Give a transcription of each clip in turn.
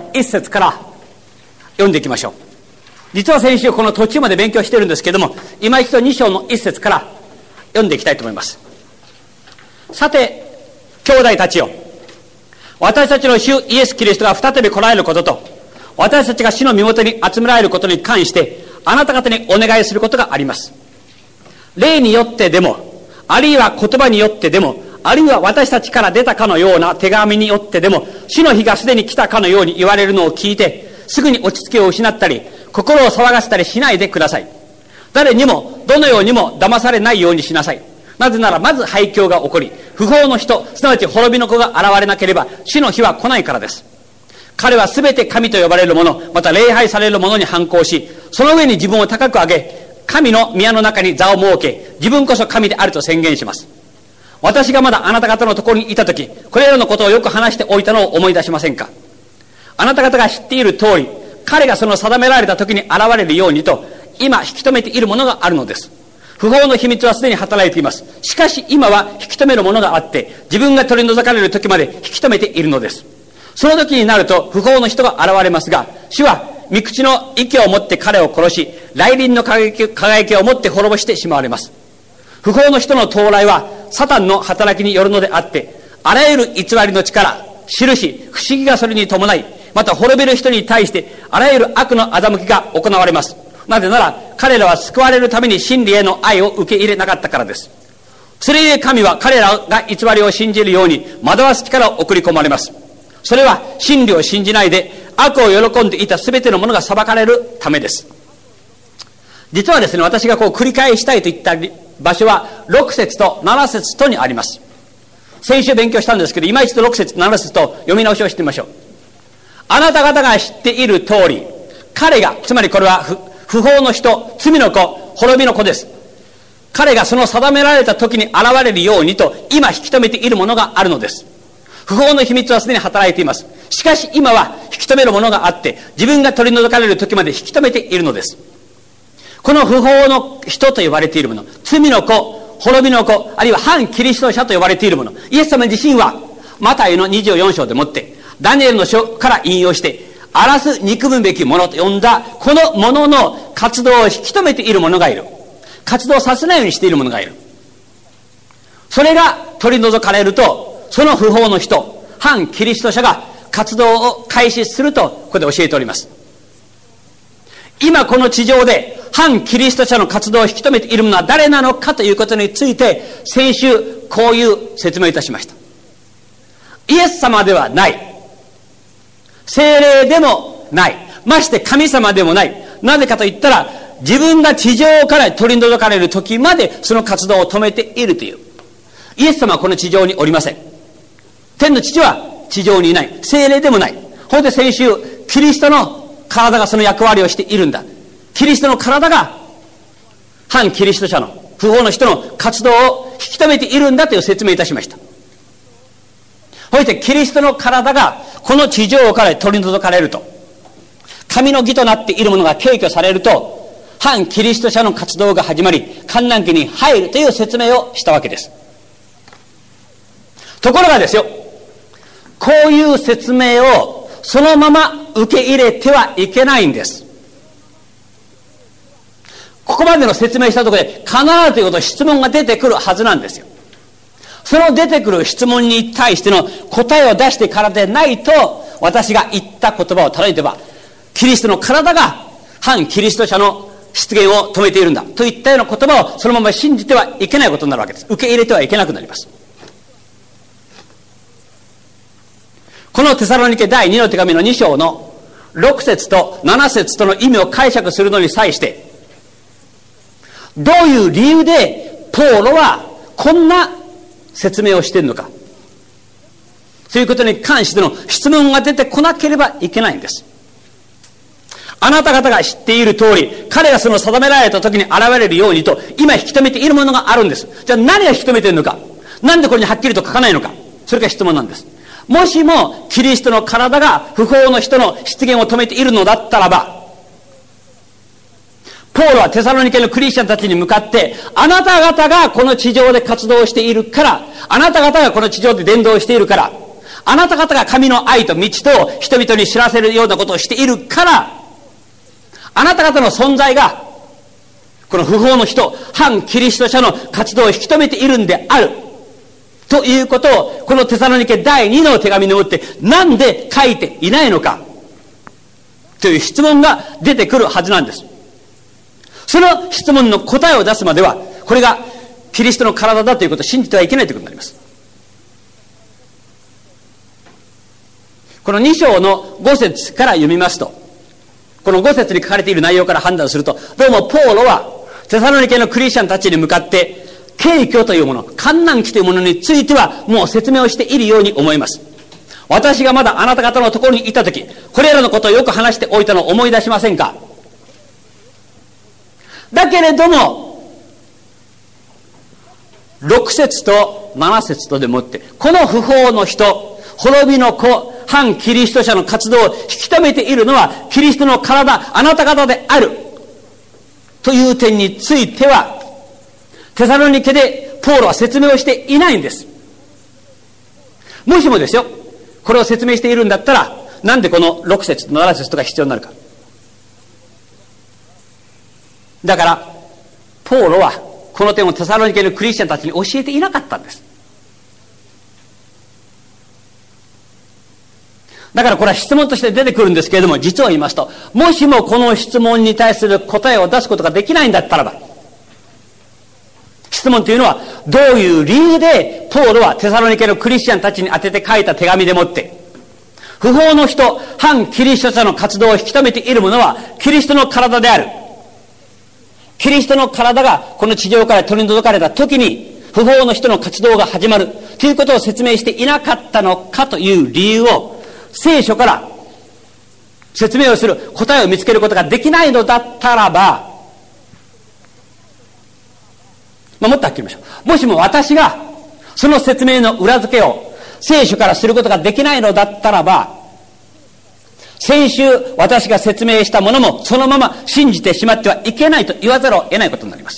1節から読んでいきましょう。実は先週この途中まで勉強しているんですけども、今一度2章の1節から読んでいきたいと思います。さて、兄弟たちよ、私たちの主イエス・キリストが再び来られることと、私たちが主の身元に集められることに関して、あなた方にお願いすることがあります。霊によってでも、あるいは言葉によってでも、あるいは私たちから出たかのような手紙によってでも、主の日がすでに来たかのように言われるのを聞いて、すぐに落ち着きを失ったり、心を騒がせたりしないでください。誰にも、どのようにも騙されないようにしなさい。なぜなら、まず廃墟が起こり、不法の人、すなわち滅びの子が現れなければ、主の日は来ないからです。彼はすべて神と呼ばれるもの、また礼拝されるものに反抗し、その上に自分を高く上げ、神の宮の中に座を設け、自分こそ神であると宣言します。私がまだあなた方のところにいたとき、これらのことをよく話しておいたのを思い出しませんか。あなた方が知っている通り、彼がその定められた時に現れるようにと、今引き止めているものがあるのです。不法の秘密はすでに働いています。しかし今は引き止めるものがあって、自分が取り除かれる時まで引き止めているのです。その時になると不法の人が現れますが、主は御口の息を持って彼を殺し、来臨の輝きを持って滅ぼしてしまわれます。不法の人の到来はサタンの働きによるのであって、あらゆる偽りの力、印、不思議がそれに伴い、また滅びる人に対してあらゆる悪の欺きが行われます。なぜなら彼らは救われるために真理への愛を受け入れなかったからです。それゆえ神は彼らが偽りを信じるように惑わす力を送り込まれます。それは真理を信じないで悪を喜んでいた全てのものが裁かれるためです。実はですね、私が繰り返したいといった場所は6節と7節とにあります。先週勉強したんですけど、今一度6節と7節と読み直しをしてみましょう。あなた方が知っている通り、彼が、つまりこれは不法の人、罪の子、滅びの子です。彼がその定められた時に現れるようにと今引き止めているものがあるのです。不法の秘密はすでに働いています。しかし今は引き止めるものがあって、自分が取り除かれる時まで引き止めているのです。この不法の人と呼ばれているもの、罪の子、滅びの子、あるいは反キリスト者と呼ばれているもの、イエス様自身はマタイの24章でもってダニエルの書から引用して、荒らす憎むべきものと呼んだこのものの活動を引き止めている者がいる。活動させないようにしている者がいる。それが取り除かれると、その不法の人、反キリスト者が活動を開始するとここで教えております。今この地上で反キリスト者の活動を引き止めている者は誰なのかということについて、先週こういう説明をいたしました。イエス様ではない、聖霊でもない、まして神様でもない。なぜかと言ったら、自分が地上から取り除かれる時までその活動を止めているという。イエス様はこの地上におりません。天の父は地上にいない。聖霊でもない。ほんで先週、キリストの体がその役割をしているんだ。キリストの体が反キリスト者の不法の人の活動を引き止めているんだという説明いたしました。そしてキリストの体がこの地上から取り除かれると、神の義となっているものが軽挙されると、反キリスト者の活動が始まり、観覧期に入るという説明をしたわけです。ところがですよ、こういう説明をそのまま受け入れてはいけないんです。ここまでの説明したところで必ずということ質問が出てくるはずなんですよ。その出てくる質問に対しての答えを出してからでないと、私が言った言葉を例えれば、キリストの体が反キリスト者の出現を止めているんだといったような言葉をそのまま信じてはいけないことになるわけです。受け入れてはいけなくなります。このテサロニケ第2の手紙の2章の6節と7節との意味を解釈するのに際して、どういう理由でポーロはこんな説明をしているのか、そういうことに関しての質問が出てこなければいけないんです。あなた方が知っている通り、彼がその定められた時に現れるようにと今引き止めているものがあるんです。じゃあ何が引き止めているのか、なんでこれにはっきりと書かないのか、それが質問なんです。もしもキリストの体が不法の人の出現を止めているのだったらば、ポールはテサロニケのクリスチャンたちに向かって、あなた方がこの地上で活動しているから、あなた方がこの地上で伝道しているから、 あなた方が神の愛と道と人々に知らせるようなことをしているから、あなた方の存在がこの不法の人、反キリスト者の活動を引き止めているんであるということを、このテサロニケ第2の手紙においてなんで書いていないのかという質問が出てくるはずなんです。その質問の答えを出すまでは、これがキリストの体だということを信じてはいけないということになります。この2章の5節から読みますと、この5節に書かれている内容から判断すると、どうもポーロはテサロニケのクリスチャンたちに向かって、景況というもの、観難期というものについてはもう説明をしているように思います。私がまだあなた方のところにいたとき、これらのことをよく話しておいたのを思い出しませんか？だけれども、6節と7節とでもって、この不法の人、滅びの子、反キリスト者の活動を引き止めているのは、キリストの体、あなた方である。という点については、テサロニケでポーロは説明をしていないんです。もしもですよ、これを説明しているんだったら、なんでこの6節と7節とか必要になるか。だから、ポーロはこの点をテサロニケのクリスチャンたちに教えていなかったんです。だからこれは質問として出てくるんですけれども、実を言いますと、もしもこの質問に対する答えを出すことができないんだったらば、質問というのは、どういう理由でポーロはテサロニケのクリスチャンたちに宛てて書いた手紙でもって、不法の人、反キリスト者の活動を引き止めているものは、キリストの体である。キリストの体がこの地上から取り除かれた時に、不法の人の活動が始まるということを説明していなかったのかという理由を、聖書から説明をする答えを見つけることができないのだったらば、もっとはっきり言いましょう。もしも私がその説明の裏付けを聖書からすることができないのだったらば、先週私が説明したものもそのまま信じてしまってはいけないと言わざるを得ないことになります。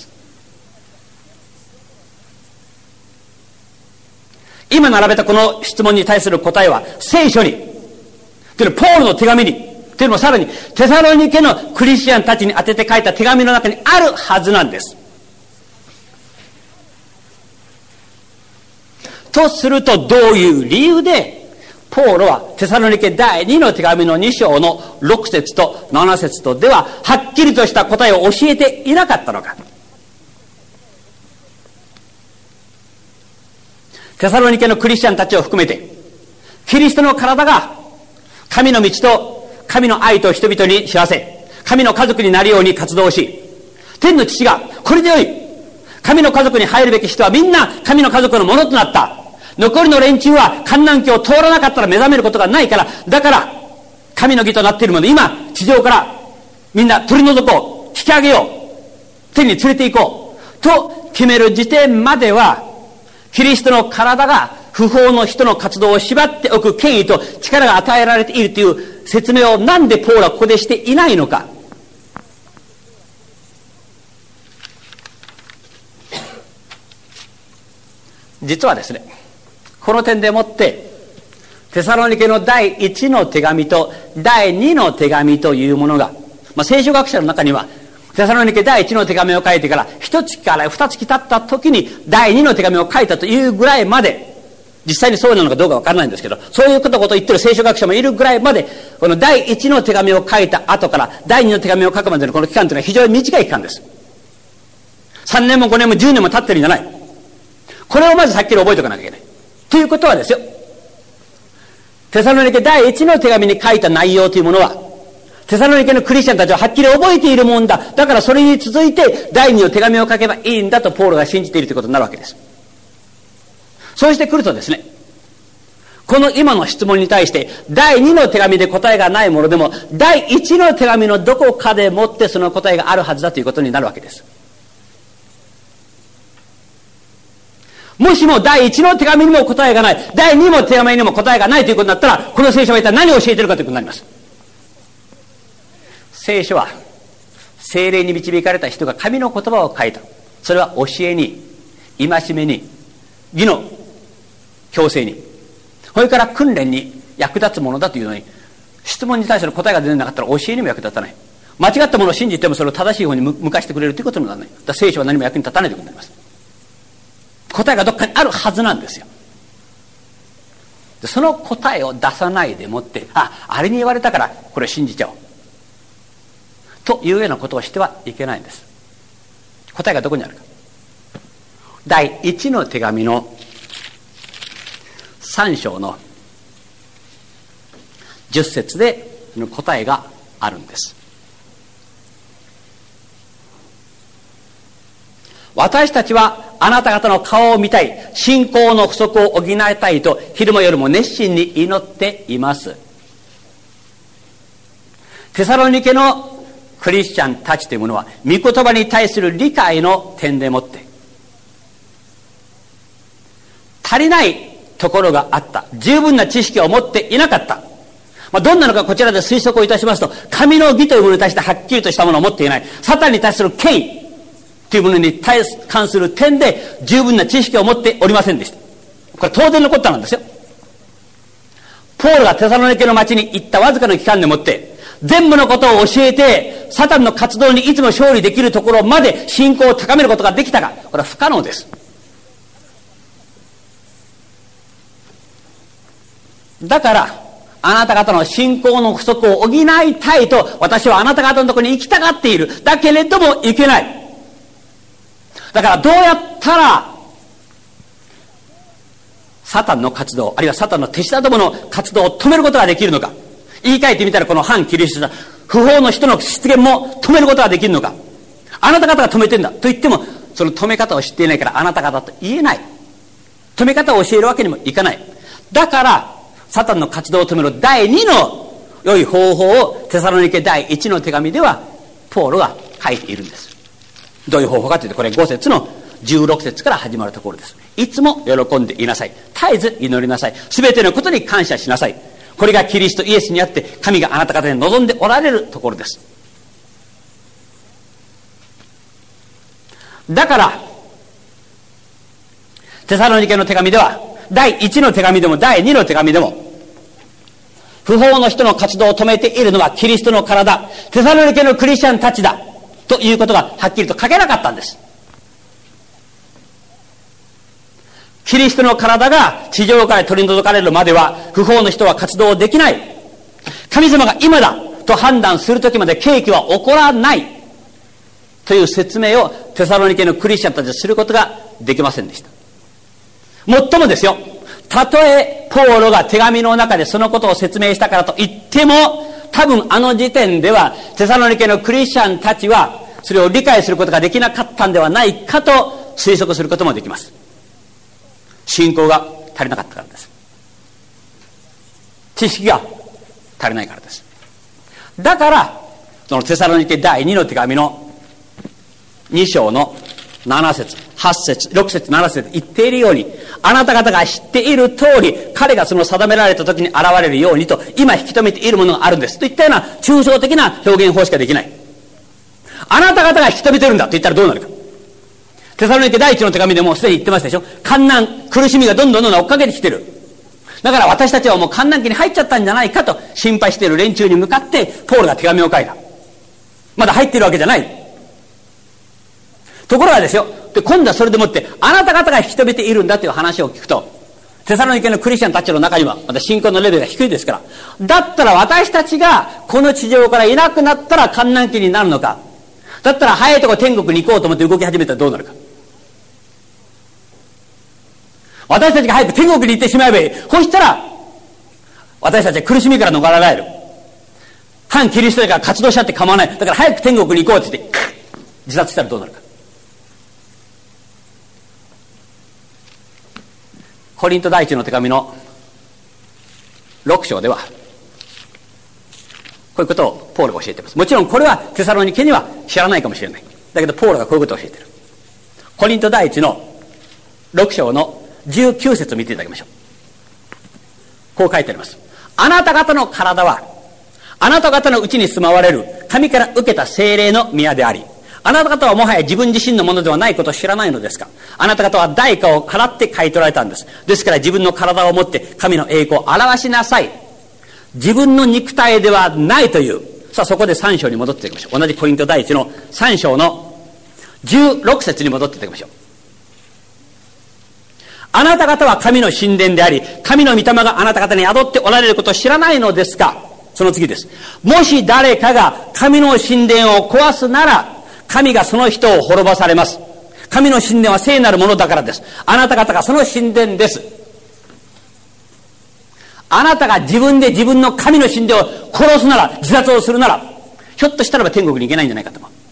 今並べたこの質問に対する答えは聖書に、というのはポールの手紙に、というのもさらにテサロニケのクリスチャンたちに宛てて書いた手紙の中にあるはずなんです。とすると、どういう理由でポーロはテサロニケ第2の手紙の2章の6節と7節とでははっきりとした答えを教えていなかったのか。テサロニケのクリスチャンたちを含めて、キリストの体が神の道と神の愛と人々に知らせ、神の家族になるように活動し、天の父がこれでよい、神の家族に入るべき人はみんな神の家族のものとなった。残りの連中は観難期を通らなかったら目覚めることがないから、だから神の義となっているもの、今地上からみんな取り除こう、引き上げよう、天に連れて行こうと決める時点までは、キリストの体が不法の人の活動を縛っておく権威と力が与えられているという説明をなんでポールはここでしていないのか。実はですね、この点でもってテサロニケの第1の手紙と第2の手紙というものが、聖書学者の中にはテサロニケ第1の手紙を書いてから1月から2月経った時に第2の手紙を書いたというぐらいまで、実際にそうなのかどうかわからないんですけど、そういうことを言ってる聖書学者もいるぐらいまで、この第1の手紙を書いた後から第2の手紙を書くまでのこの期間というのは非常に短い期間です。3年も5年も10年も経ってるんじゃない。これをまずはっきり覚えておかなきゃいけない。ということはですよ、テサロニケ第1の手紙に書いた内容というものは、テサロニケのクリスチャンたちははっきり覚えているもんだ。だからそれに続いて第2の手紙を書けばいいんだとポールが信じているということになるわけです。そうしてくるとですね、この今の質問に対して第2の手紙で答えがないものでも、第1の手紙のどこかでもってその答えがあるはずだということになるわけです。もしも第1の手紙にも答えがない、第2の手紙にも答えがないということになったら、この聖書は一体何を教えているかということになります。聖書は聖霊に導かれた人が神の言葉を書いた。それは教えに、戒めに、義の強制に、 それから訓練に役立つものだというのに、質問に対する答えが出なかったら教えにも役立たない。間違ったものを信じてもそれを正しい方に向かしてくれるということにもならない。だから聖書は何も役に立たないということになります。答えがどっかにあるはずなんですよ。でその答えを出さないでもって、あれに言われたからこれを信じちゃおうというようなことをしてはいけないんです。答えがどこにあるか。第1の手紙の3章の10節で答えがあるんです。私たちはあなた方の顔を見たい、信仰の不足を補いたいと昼も夜も熱心に祈っています。テサロニケのクリスチャンたちというものは御言葉に対する理解の点でもって足りないところがあった、十分な知識を持っていなかった。どんなのかこちらで推測をいたしますと、神の義というものに対してはっきりとしたものを持っていない、サタンに対する権威というものに関する点で十分な知識を持っておりませんでした。これ当然のことなんですよ。ポールがテサロニケの町に行ったわずかの期間でもって全部のことを教えてサタンの活動にいつも勝利できるところまで信仰を高めることができたが、これは不可能です。だからあなた方の信仰の不足を補いたいと私はあなた方のところに行きたがっている。だけれども行けない。だからどうやったらサタンの活動、あるいはサタンの手下どもの活動を止めることができるのか。言い換えてみたらこの反キリスト者、不法の人の出現も止めることができるのか。あなた方が止めてんだと言ってもその止め方を知っていないからあなた方と言えない。止め方を教えるわけにもいかない。だからサタンの活動を止める第2の良い方法をテサロニケ第1の手紙ではポールが書いているんです。どういう方法かというと、これ5節の16節から始まるところです。いつも喜んでいなさい。絶えず祈りなさい。すべてのことに感謝しなさい。これがキリストイエスにあって神があなた方に望んでおられるところです。だからテサロニケの手紙では第1の手紙でも第2の手紙でも不法の人の活動を止めているのはキリストの体、テサロニケのクリスチャンたちだということがはっきりと書けなかったんです。キリストの体が地上から取り除かれるまでは不法の人は活動できない。神様が今だと判断するときまで刑期は起こらないという説明をテサロニケのクリスチャンたちはすることができませんでした。もっともですよ、たとえポールが手紙の中でそのことを説明したからといっても、多分あの時点ではテサロニケのクリスチャンたちはそれを理解することができなかったんではないかと推測することもできます。信仰が足りなかったからです。知識が足りないからです。だからそのテサロニケ第2の手紙の2章の7節8節6節7節言っているように、あなた方が知っている通り彼がその定められた時に現れるようにと今引き止めているものがあるんですといったような抽象的な表現法しかできない。あなた方が引き止めてるんだと言ったらどうなるか。テサロニケ第1の手紙でもすでに言ってましたでしょ。患難、苦しみがどんどん追っかけてきてる。だから私たちはもう患難期に入っちゃったんじゃないかと心配している連中に向かってポールが手紙を書いた。まだ入っているわけじゃない。ところがですよ、で今度はそれでもってあなた方が引き止めているんだという話を聞くと、テサロニケのクリスチャンたちの中にはまだ信仰のレベルが低いですから、だったら私たちがこの地上からいなくなったら患難期になるのか、だったら早いとこ天国に行こうと思って動き始めたらどうなるか。私たちが早く天国に行ってしまえばいい。そしたら私たちは苦しみから逃れられる。反キリスト者が活動しちゃって構わない。だから早く天国に行こうって言って自殺したらどうなるか。コリント第一の手紙の6章ではこういうことをポールが教えています。もちろんこれはテサロニケには知らないかもしれない。だけどポールがこういうことを教えている。コリント第一の6章の19節を見ていただきましょう。こう書いてあります。あなた方の体はあなた方のうちに住まわれる神から受けた聖霊の宮であり、 あなた方はもはや自分自身のものではないことを知らないのですか。あなた方は代価を払って買い取られたんです。ですから自分の体を持って神の栄光を表しなさい。自分の肉体ではないという。さあそこで3章に戻っていきましょう。同じコリント第1の3章の16節に戻っていきましょう。あなた方は神の神殿であり、神の御霊があなた方に宿っておられることを知らないのですか。その次です。もし誰かが神の神殿を壊すなら、神がその人を滅ぼされます。神の神殿は聖なるものだからです。あなた方がその神殿です。あなたが自分で自分の神の神殿を殺すなら、自殺をするなら、ひょっとしたら天国に行けないんじゃないかと思う。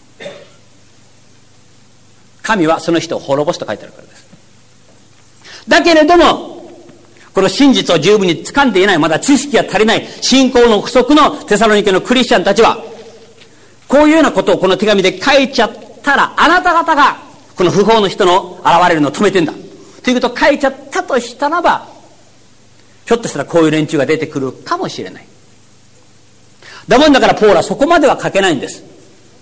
神はその人を滅ぼすと書いてあるからです。だけれども、この真実を十分に掴んでいない、まだ知識が足りない、信仰の不足のテサロニケのクリスチャンたちは、こういうようなことをこの手紙で書いちゃったら、あなた方がこの不法の人の現れるのを止めてんだということを書いちゃったとしたらば、ひょっとしたらこういう連中が出てくるかもしれない。だもんだからポールはそこまでは書けないんです。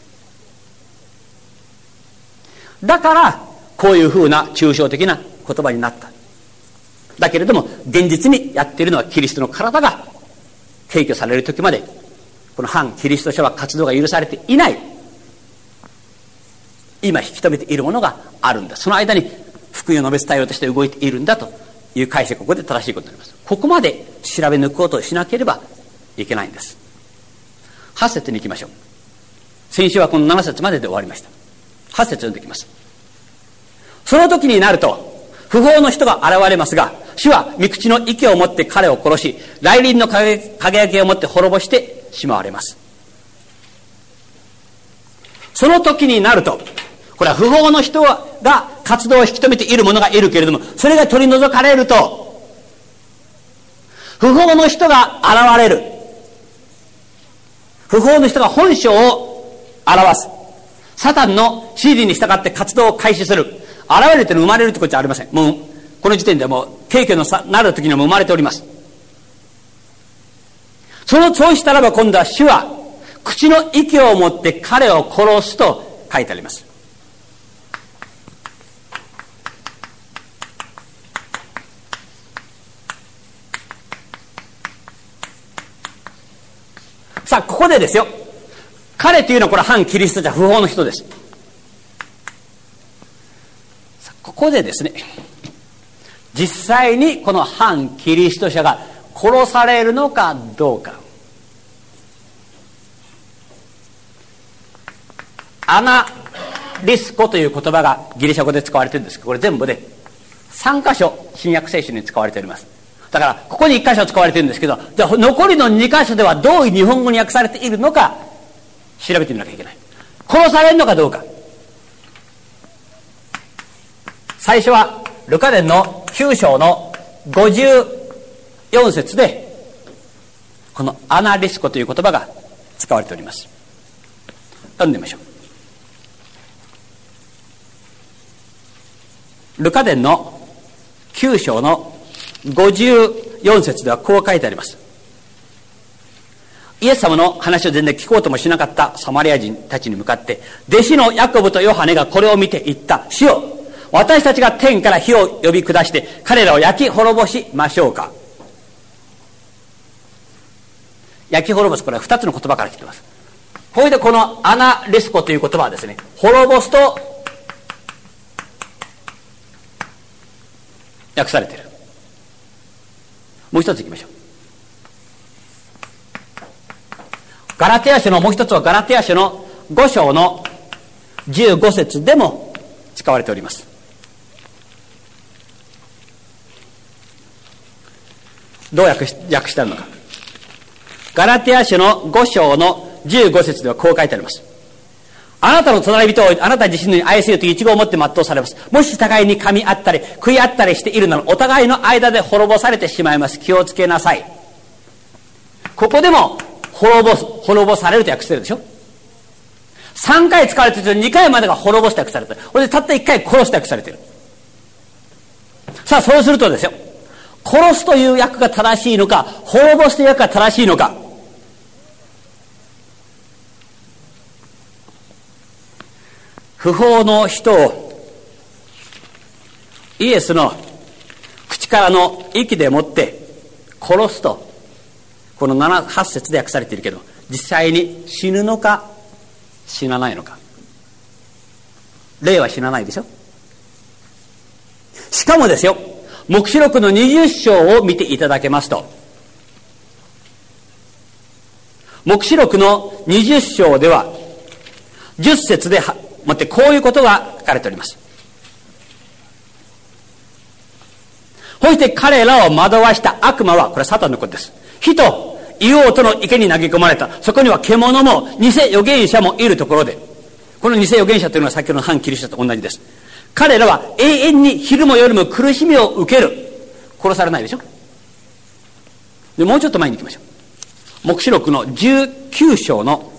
だからこういうふうな抽象的な言葉になった。だけれども現実にやっているのはキリストの体が提供される時までこの反キリスト者は活動が許されていない。今引き止めているものがあるんだ。その間に福音を述べ伝えようとして動いているんだという解釈がここで正しいことになります。ここまで調べ抜くことをしなければいけないんです。8節に行きましょう。先週はこの7節までで終わりました。8節読んでいきます。その時になると不法の人が現れますが、主は御口の息を持って彼を殺し、来臨の輝きを持って滅ぼしてしまわれます。その時になると、これは不法の人が活動を引き止めている者がいるけれども、それが取り除かれると不法の人が現れる。不法の人が本性を表す。サタンの指示に従って活動を開始する。現れるというのは生まれるということじゃありません。もうこの時点でもう景挙のなる時にはもう生まれております。そうしたらば今度は主は口の息を持って彼を殺すと書いてあります。さあここでですよ、彼というのはこれ反キリスト者不法の人です。ここでですね、実際にこの反キリスト者が殺されるのかどうか。アナリスコという言葉がギリシャ語で使われているんですけど、これ全部で3箇所新約聖書に使われております。だからここに1箇所使われているんですけど、じゃあ残りの2箇所ではどういう日本語に訳されているのか調べてみなきゃいけない。殺されるのかどうか。最初はルカ伝の9章の54節でこのアナリスコという言葉が使われております。読んでみましょう。ルカ伝の9章の54節ではこう書いてあります。イエス様の話を全然聞こうともしなかったサマリア人たちに向かって、弟子のヤコブとヨハネがこれを見て言った。主よ、私たちが天から火を呼び下して彼らを焼き滅ぼしましょうか。焼き滅ぼす、これは2つの言葉から来ています。これでこのアナリスコという言葉はですね、滅ぼすと訳されている。もう一ついきましょう。ガラテヤ書のもう一つはガラテヤ書の5章の15節でも使われております。どう訳してあるのか。ガラテヤ書の5章の15節ではこう書いてあります。あなたの隣人をあなた自身に愛せよという一語を持って全うされます。もし互いに噛み合ったり食い合ったりしているならお互いの間で滅ぼされてしまいます。気をつけなさい。ここでも滅ぼされると訳してるでしょ。3回使われていると2回までが滅ぼして訳されている。これでたった1回殺して訳されている。さあそうするとですよ、殺すという訳が正しいのか滅ぼすという訳が正しいのか。 不法の人をイエスの口からの息でもって殺すと、この8節で訳されているけど、実際に死ぬのか死なないのか。霊は死なないでしょ。しかもですよ、黙示録の20章を見ていただけますと、黙示録の20章では10節でもってこういうことが書かれております。そして彼らを惑わした悪魔は、これはサタンのことです。火と硫黄との池に投げ込まれた。そこには獣も偽預言者もいるところで、この偽預言者というのは先ほどの反キリストと同じです。彼らは永遠に昼も夜も苦しみを受ける。殺されないでしょ。でもうちょっと前に行きましょう。黙示録の19章の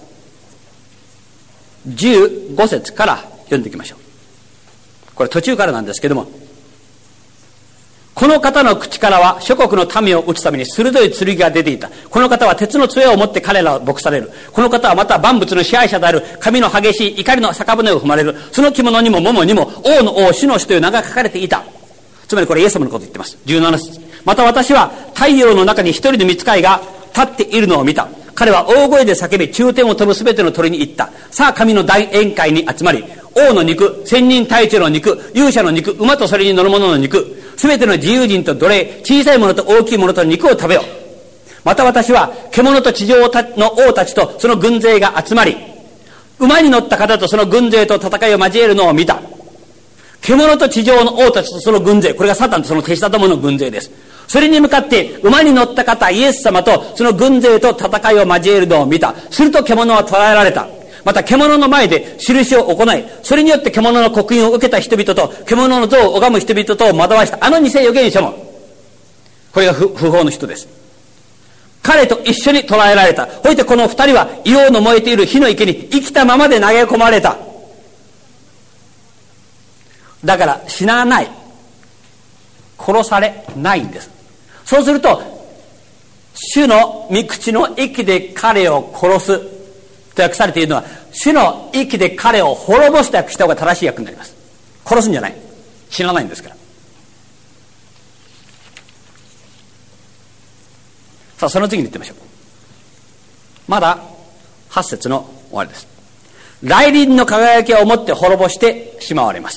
15節から読んでいきましょう。これ途中からなんですけども、この方の口からは諸国の民を打つために鋭い剣が出ていた。この方は鉄の杖を持って彼らを牧される。この方はまた万物の支配者である神の激しい怒りの酒舟を踏まれる。その着物にも桃にも王の王、主の主という名が書かれていた。つまりこれイエス様のことを言ってます。17節。また私は太陽の中に一人の御使いが立っているのを見た。彼は大声で叫び、中天を飛ぶすべての鳥に言った。さあ神の大宴会に集まり、王の肉、千人隊長の肉、勇者の肉、馬とそれに乗る者の肉、すべての自由人と奴隷、小さいものと大きいものと肉を食べよう。また私は獣と地上の王たちとその軍勢が集まり、馬に乗った方とその軍勢と戦いを交えるのを見た。獣と地上の王たちとその軍勢、これがサタンとその手下どもの軍勢です。それに向かって馬に乗った方イエス様とその軍勢と戦いを交えるのを見た。すると獣は捕らえられた。また獣の前で印を行い、それによって獣の刻印を受けた人々と獣の像を拝む人々とを惑わしたあの偽預言者も、これが不法の人です。彼と一緒に捕らえられた。そしてこの二人は硫黄の燃えている火の池に生きたままで投げ込まれた。だから死なない、殺されないんです。そうすると主の御口の息で彼を殺すと訳されているのは、主の息で彼を滅ぼすと訳した方が正しい訳になります。殺すんじゃない、死なないんですから。さあその次に言ってみましょう。まだ8節の終わりです。来臨の輝きをもって滅ぼしてしまわれます。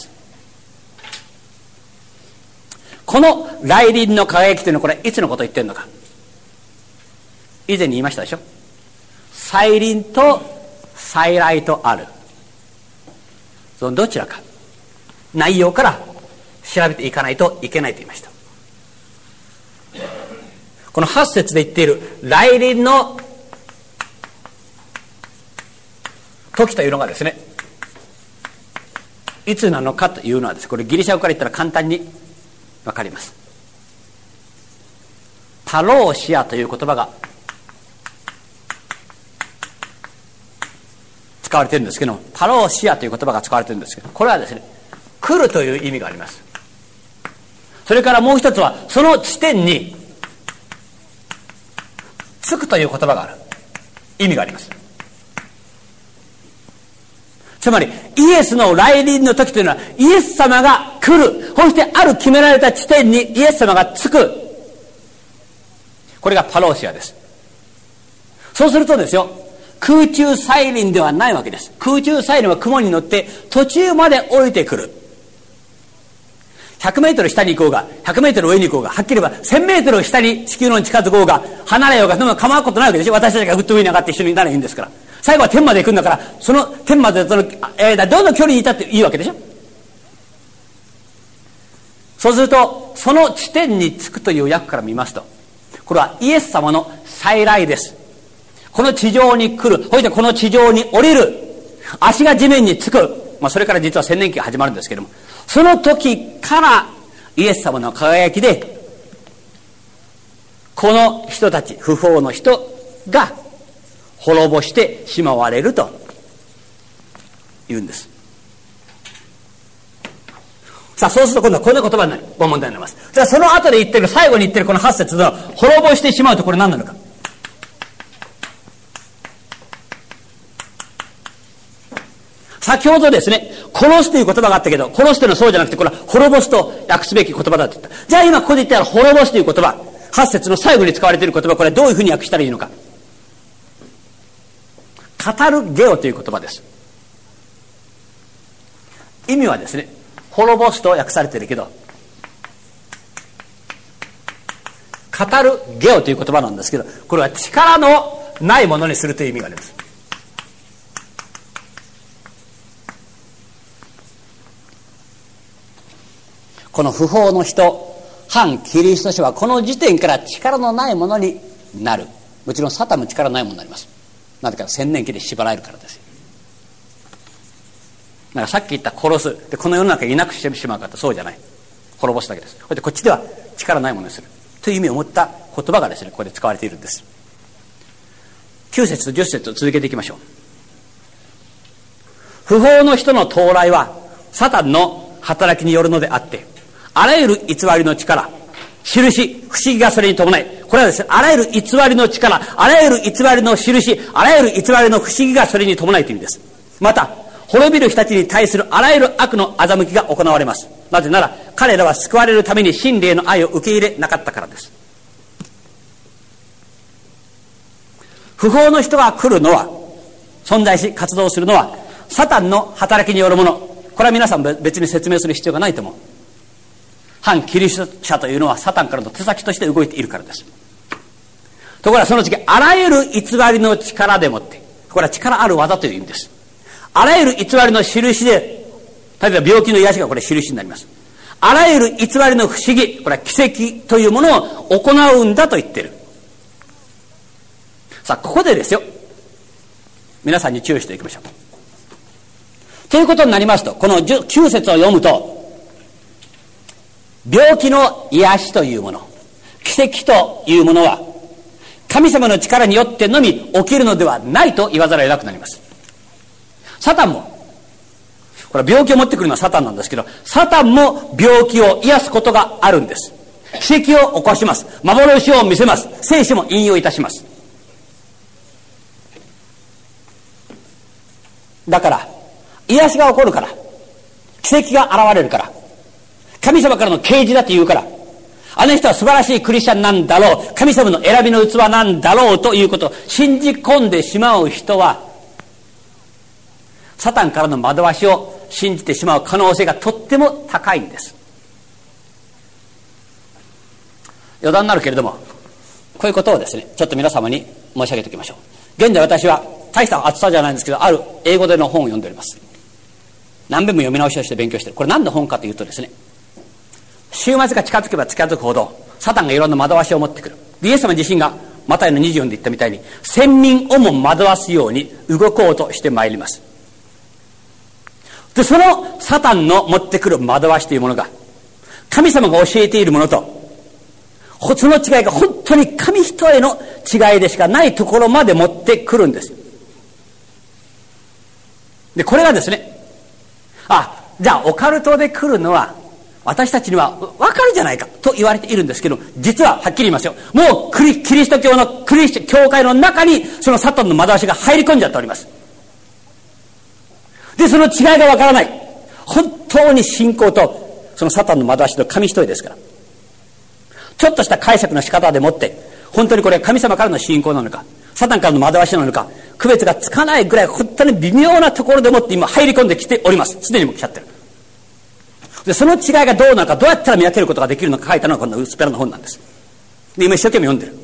この来臨の輝きというのは、これいつのことを言ってるのか。以前に言いましたでしょ。再臨と再来とある。そのどちらか、内容から調べていかないといけないと言いました。この8節で言っている来臨の時というのがですね、いつなのかというのはですね、これギリシャ語から言ったら簡単にわかります。パローシアという言葉が使われているんですけども、パローシアという言葉が使われているんですけど、これはですね、来るという意味があります。それからもう一つは、その地点に着くという言葉がある、意味があります。つまりイエスの来臨の時というのは、イエス様が来る、そしてある決められた地点にイエス様が着く、これがパローシアです。そうするとですよ、空中再臨ではないわけです。空中再臨は雲に乗って途中まで降りてくる。100メートル下に行こうが100メートル上に行こうが、はっきり言えば1000メートル下に地球の近づこうが離れようが、でも構うことないわけでしょ。私たちがぐっと上に上がって一緒にならいいんですから。最後は天まで行くんだから、その天までその間どの距離にいたっていいわけでしょ。そうするとその地点に着くという訳から見ますと、これはイエス様の再来です。この地上に来る、そしてこの地上に降りる、足が地面につく、それから実は千年期が始まるんですけども、その時からイエス様の輝きでこの人たち、不法の人が滅ぼしてしまわれると言うんです。さあそうすると今度はこんな言葉になる、問題になります。じゃあその後で言ってる、最後に言ってるこの8節の滅ぼしてしまうと、これ何なのか。 先ほどですね、殺すという言葉があったけど、殺すというのはそうじゃなくて、これは滅ぼすと訳すべき言葉だと言った。じゃあ今ここで言ったら滅ぼすという言葉、8節の最後に使われている言葉、これはどういうふうに訳したらいいのか。語るゲオという言葉です。意味はですね、滅ぼすと訳されているけど、語るゲオという言葉なんですけど、これは力のないものにするという意味があります。この不法の人、反キリスト者はこの時点から力のないものになる。もちろんサタンも力のないものになります。なぜか千年期で縛られるからですよ。だからさっき言った殺すでこの世の中にいなくしてしまうかと、そうじゃない。滅ぼすだけです。それでこっちでは力ないものにするという意味を持った言葉がですね、ここで使われているんです。9節と10節を続けていきましょう。不法の人の到来はサタンの働きによるのであって、あらゆる偽りの力、印、不思議がそれに伴い、これはですね、あらゆる偽りの力、あらゆる偽りの印、あらゆる偽りの不思議がそれに伴いという意味です。また、滅びる人たちに対するあらゆる悪の欺きが行われます。なぜなら、彼らは救われるために真霊の愛を受け入れなかったからです。不法の人が来るのは、存在し活動するのは、サタンの働きによるもの。これは皆さん別に説明する必要がないと思う。反キリスト者というのはサタンからの手先として動いているからです。ところがその次、あらゆる偽りの力でもって、これは力ある技という意味です。あらゆる偽りの印で、例えば病気の癒しがこれ印になります。あらゆる偽りの不思議、これは奇跡というものを行うんだと言っている。さあ、ここでですよ、皆さんに注意していきましょう。ということになりますと、この9節を読むと、病気の癒しというもの、奇跡というものは神様の力によってのみ起きるのではないと言わざるを得なくなります。サタンも、これは病気を持ってくるのはサタンなんですけど、サタンも病気を癒すことがあるんです。奇跡を起こします。幻を見せます。聖書も引用いたします。だから癒しが起こるから、奇跡が現れるから、神様からの啓示だと言うから、あの人は素晴らしいクリスチャンなんだろう、神様の選びの器なんだろうということを信じ込んでしまう人は、サタンからの惑わしを信じてしまう可能性がとっても高いんです。余談になるけれども、こういうことをですね、ちょっと皆様に申し上げておきましょう。現在私は大した厚さじゃないんですけど、ある英語での本を読んでおります。何遍も読み直しをして勉強している。これ何の本かというとですね、終末が近づけば近づくほどサタンがいろんな惑わしを持ってくる。イエス様自身がマタイの24で言ったみたいに、先民をも惑わすように動こうとしてまいります。で、そのサタンの持ってくる惑わしというものが、神様が教えているものと、その違いが本当に神人への違いでしかないところまで持ってくるんです。で、これがですね、じゃあオカルトで来るのは私たちには分かるじゃないかと言われているんですけど、実ははっきり言いますよ、もうキリスト教の教会の中にそのサタンの惑わしが入り込んじゃっております。で、その違いが分からない。本当に信仰とそのサタンの惑わしと紙一重ですから、ちょっとした解釈の仕方でもって本当にこれ神様からの信仰なのかサタンからの惑わしなのか区別がつかないぐらい本当に微妙なところでもって今入り込んできております。すでにも来ちゃってる。で、その違いがどうなのか、どうやったら見分けることができるのか書いたのがこの薄っぺらな本なんです。で、今一生懸命読んでる。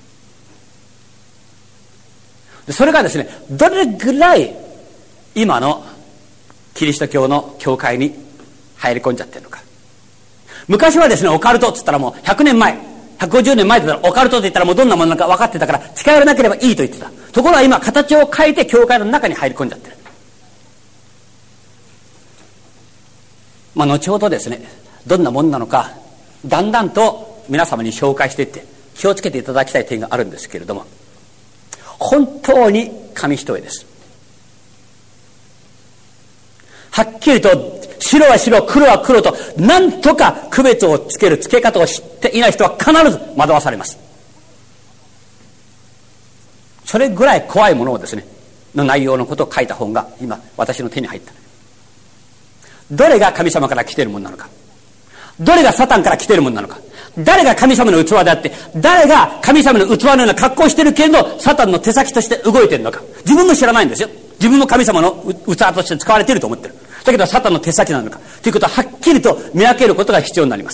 で、それがですね、どれぐらい今のキリスト教の教会に入り込んじゃってるのか。昔はですね、オカルトって言ったらもう100年前、150年前だったらオカルトって言ったらもうどんなものなのか分かってたから近寄らなければいいと言ってた。ところが今形を変えて教会の中に入り込んじゃってる。後ほどですね、どんなものなのかだんだんと皆様に紹介していって気をつけていただきたい点があるんですけれども、本当に紙一重です。はっきりと白は白、黒は黒と何とか区別をつけるつけ方を知っていない人は必ず惑わされます。それぐらい怖いものをですね、 の内容のことを書いた本が今私の手に入った。どれが神様から来ているものなのか、どれがサタンから来ているものなのか、誰が神様の器であって、誰が神様の器のような格好をしているけれどサタンの手先として動いているのか、自分も知らないんですよ。自分も神様の器として使われていると思ってる。だけどサタンの手先なのかということははっきりと見分けることが必要になります。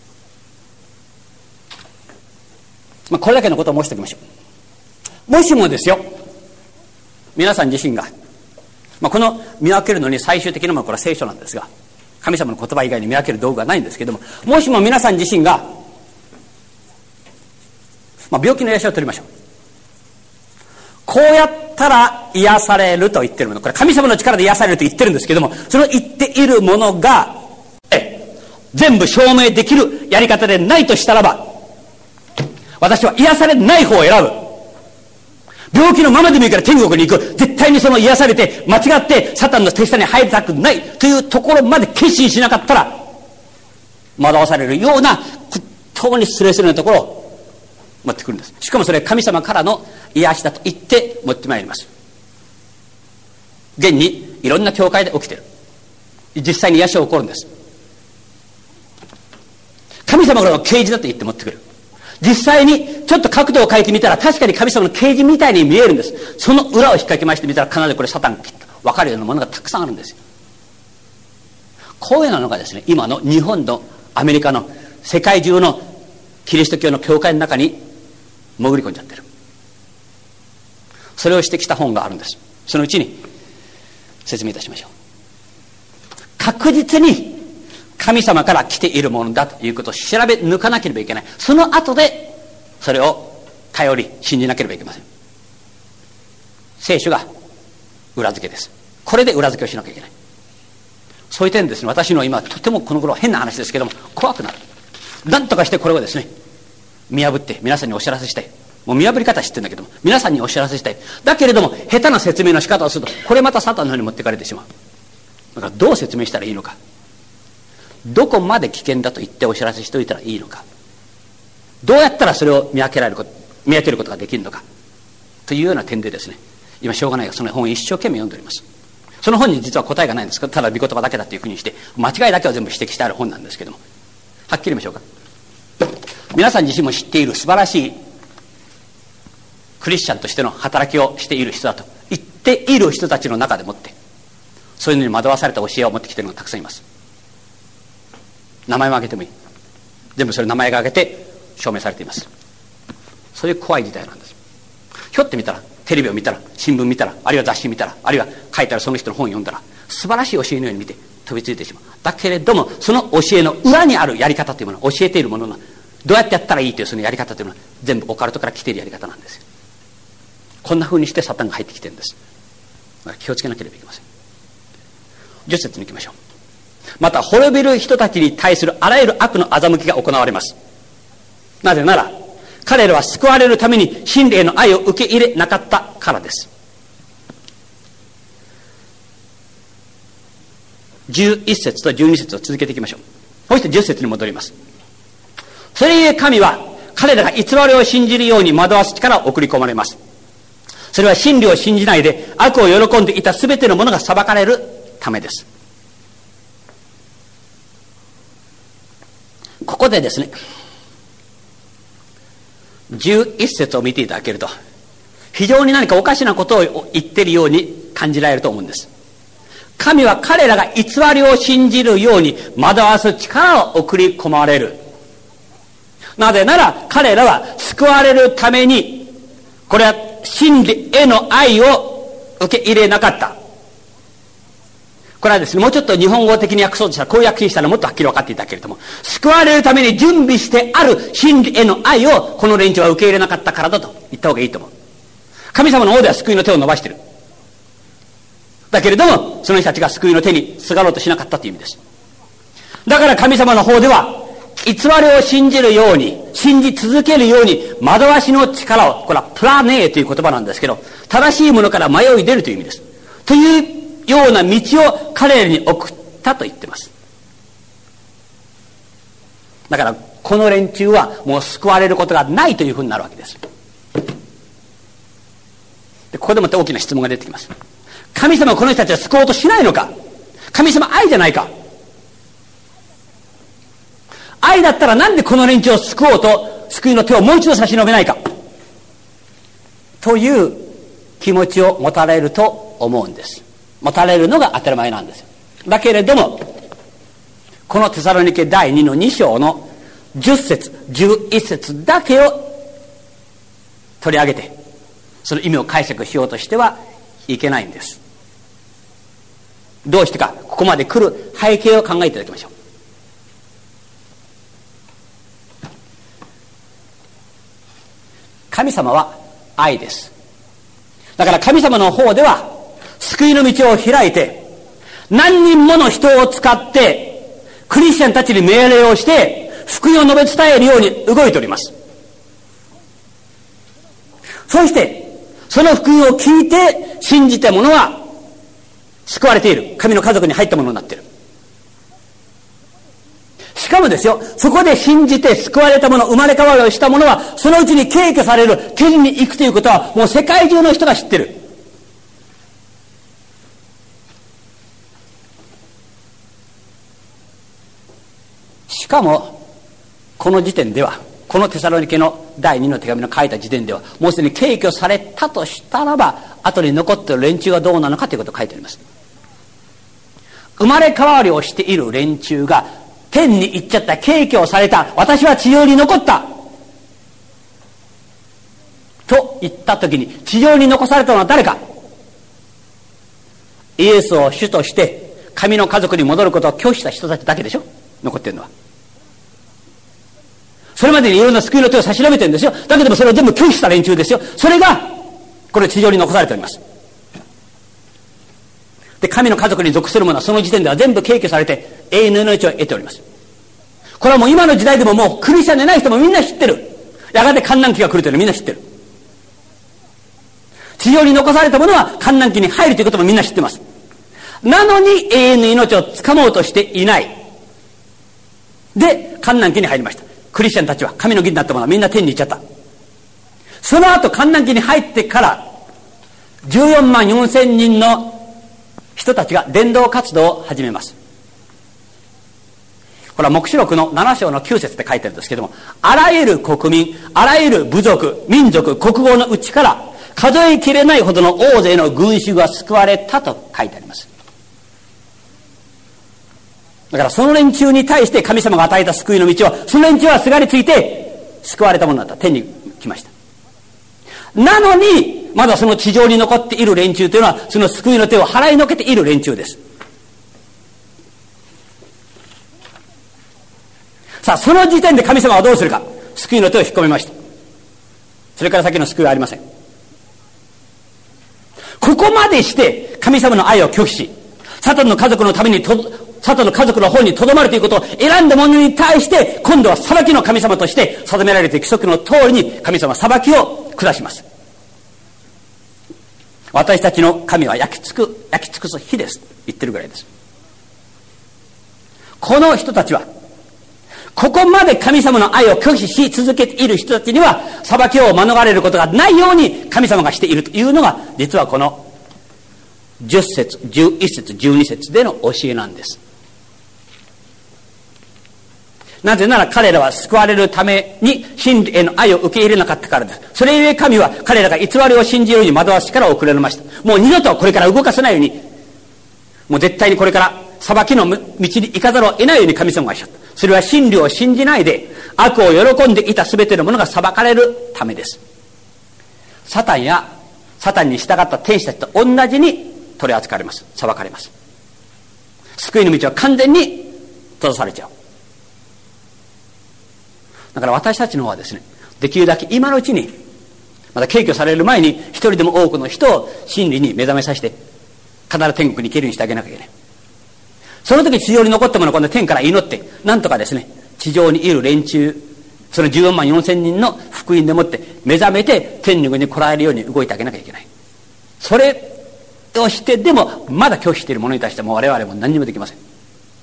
これだけのことを申しておきましょう。もしもですよ、皆さん自身が、この見分けるのに最終的なものはこれは聖書なんですが、神様の言葉以外に見分ける道具はないんですけども、もしも皆さん自身が、病気の癒しを取りましょう。こうやったら癒されると言ってるもの、これ神様の力で癒されると言ってるんですけども、その言っているものが全部証明できるやり方でないとしたらば、私は癒されない方を選ぶ。病気のままでもいいから天国に行く。絶対にその癒されて間違ってサタンの手下に入りたくないというところまで決心しなかったら、惑わされるような本当にスレスレなところを持ってくるんです。しかもそれは神様からの癒しだと言って持ってまいります。現にいろんな教会で起きている。実際に癒しが起こるんです。神様からの啓示だと言って持ってくる。実際にちょっと角度を変えてみたら確かに神様の啓示みたいに見えるんです。その裏を引っ掛けましてみたら必ずこれサタンがきっと分かるようなものがたくさんあるんですよ。こういうのがですね、今の日本のアメリカの世界中のキリスト教の教会の中に潜り込んじゃってる。それを指摘した本があるんです。そのうちに説明いたしましょう。確実に神様から来ているものだということを調べ抜かなければいけない。その後でそれを頼り信じなければいけません。聖書が裏付けです。これで裏付けをしなきゃいけない。そういう点ですね、私の今とてもこの頃変な話ですけども怖くなる。なんとかしてこれをですね見破って皆さんにお知らせしたい。もう見破り方知ってるんだけども皆さんにお知らせしたい。だけれども下手な説明の仕方をするとこれまたサタンの方に持ってかれてしまう。だからどう説明したらいいのか、どこまで危険だと言ってお知らせしておいたらいいのか、どうやったらそれを見分けることができるのかというような点でですね、今しょうがないがその本を一生懸命読んでおります。その本に実は答えがないんですけど、ただ御言葉だけだというふうにして間違いだけを全部指摘してある本なんですけども、はっきり言いましょうか。皆さん自身も知っている素晴らしいクリスチャンとしての働きをしている人だと言っている人たちの中でもってそういうのに惑わされた教えを持ってきているのがたくさんいます。名前も挙げてもいい。全部それ名前が挙げて証明されています。そういう怖い時代なんです。ひょって見たらテレビを見たら新聞見たらあるいは雑誌見たらあるいは書いてあるその人の本を読んだら素晴らしい教えのように見て飛びついてしまう。だけれどもその教えの裏にあるやり方というものを教えているもののどうやってやったらいいというそのやり方というのは全部オカルトから来ているやり方なんですよ。こんな風にしてサタンが入ってきてるんです。だから気をつけなければいけません。10節に行きましょう。また滅びる人たちに対するあらゆる悪の欺きが行われます。なぜなら彼らは救われるために真理への愛を受け入れなかったからです。11節と12節を続けていきましょう。そして10節に戻ります。それゆえ神は彼らが偽りを信じるように惑わす力を送り込まれます。それは真理を信じないで悪を喜んでいた全てのものが裁かれるためです。ここでですね11節を見ていただけると非常に何かおかしなことを言っているように感じられると思うんです。神は彼らが偽りを信じるように惑わす力を送り込まれる。なぜなら彼らは救われるためにこれは真理への愛を受け入れなかった。これはですね、もうちょっと日本語的に訳そうとしたらこういう訳にしたらもっとはっきり分かっていただけれども、救われるために準備してある真理への愛をこの連中は受け入れなかったからだと言った方がいいと思う。神様の方では救いの手を伸ばしている。だけれどもその人たちが救いの手にすがろうとしなかったという意味です。だから神様の方では偽りを信じるように信じ続けるように惑わしの力を、これはプラネーという言葉なんですけど、正しいものから迷い出るという意味です。というような道を彼らに送ったと言ってます。だからこの連中はもう救われることがないというふうになるわけです。 で、ここでもって大きな質問が出てきます。神様はこの人たちを救おうとしないのか。神様愛じゃないか。愛だったらなんでこの連中を救おうと救いの手をもう一度差し伸べないかという気持ちを持たれると思うんです。持たれるのが当たり前なんですよ。だけれどもこのテサロニケ第2の2章の10節11節だけを取り上げてその意味を解釈しようとしてはいけないんです。どうしてか、ここまで来る背景を考えていただきましょう。神様は愛です。だから神様の方では救いの道を開いて何人もの人を使ってクリスチャンたちに命令をして福音を述べ伝えるように動いております。そしてその福音を聞いて信じた者は救われている。神の家族に入ったものになっている。しかもですよ、そこで信じて救われた者、生まれ変わりをした者はそのうちに敬虚される、天に行くということはもう世界中の人が知ってる。しかもこの時点では、このテサロニケの第2の手紙の書いた時点ではもうすでに敬虚されたとしたらば、後に残っている連中がどうなのかということを書いてあります。生まれ変わりをしている連中が天に行っちゃった、敬虚された、私は地上に残ったと言った時に、地上に残されたのは誰か。イエスを主として神の家族に戻ることを拒否した人たちだけでしょ、残っているのは。それまでにいろんな救いの手を差し伸べてるんですよ。だけどもそれを全部拒否した連中ですよ。それがこれ地上に残されております。で、神の家族に属する者はその時点では全部敬虚されて永遠の命を得ております。これはもう今の時代でももうクリスチャンでない人もみんな知ってる。やがて観難期が来るというのはみんな知ってる。地上に残された者は観難期に入るということもみんな知ってます。なのに永遠の命をつかもうとしていない。で、観難期に入りました。クリスチャンたちは、神の義になった者はみんな天に行っちゃった。その後観難期に入ってから14万4千人の人たちが伝道活動を始めます。これは黙示録の7章の9節って書いてるんですけども、あらゆる国民、あらゆる部族、民族、国語のうちから数えきれないほどの大勢の群衆が救われたと書いてあります。だからその連中に対して神様が与えた救いの道を、その連中はすがりついて救われたものだった。天に来ました。なのにまだその地上に残っている連中というのは、その救いの手を払いのけている連中です。さあ、その時点で神様はどうするか。救いの手を引っ込めました。それから先の救いはありません。ここまでして神様の愛を拒否し、サタンの家族のためにサタンの家族の方にとどまるということを選んだ者に対して、今度は裁きの神様として定められている規則の通りに神様は裁きを下します。私たちの神は焼き尽くす火です言ってるぐらいです。この人たちはここまで神様の愛を拒否し続けている人たちには、裁きを免れることがないように神様がしているというのが、実はこの10節11節12節での教えなんです。なぜなら彼らは救われるために真理への愛を受け入れなかったからです。それゆえ神は彼らが偽りを信じるように惑わしから送られました。もう二度とこれから動かせないように、もう絶対にこれから裁きの道に行かざるを得ないように神様がおっしゃった。それは真理を信じないで悪を喜んでいた全てのものが裁かれるためです。サタンに従った天使たちと同じに取り扱われます。裁かれます。救いの道は完全に閉ざされちゃう。だから私たちの方はですね、できるだけ今のうちに、まだ敬虚される前に一人でも多くの人を真理に目覚めさせて、必ず天国に行けるようにしてあげなきゃいけない。その時地上に残ったものを今度天から祈って、なんとかですね、地上にいる連中、その14万4千人の福音でもって目覚めて天国に来られるように動いてあげなきゃいけない。それをしてでもまだ拒否している者に対しても我々も何にもできません。だ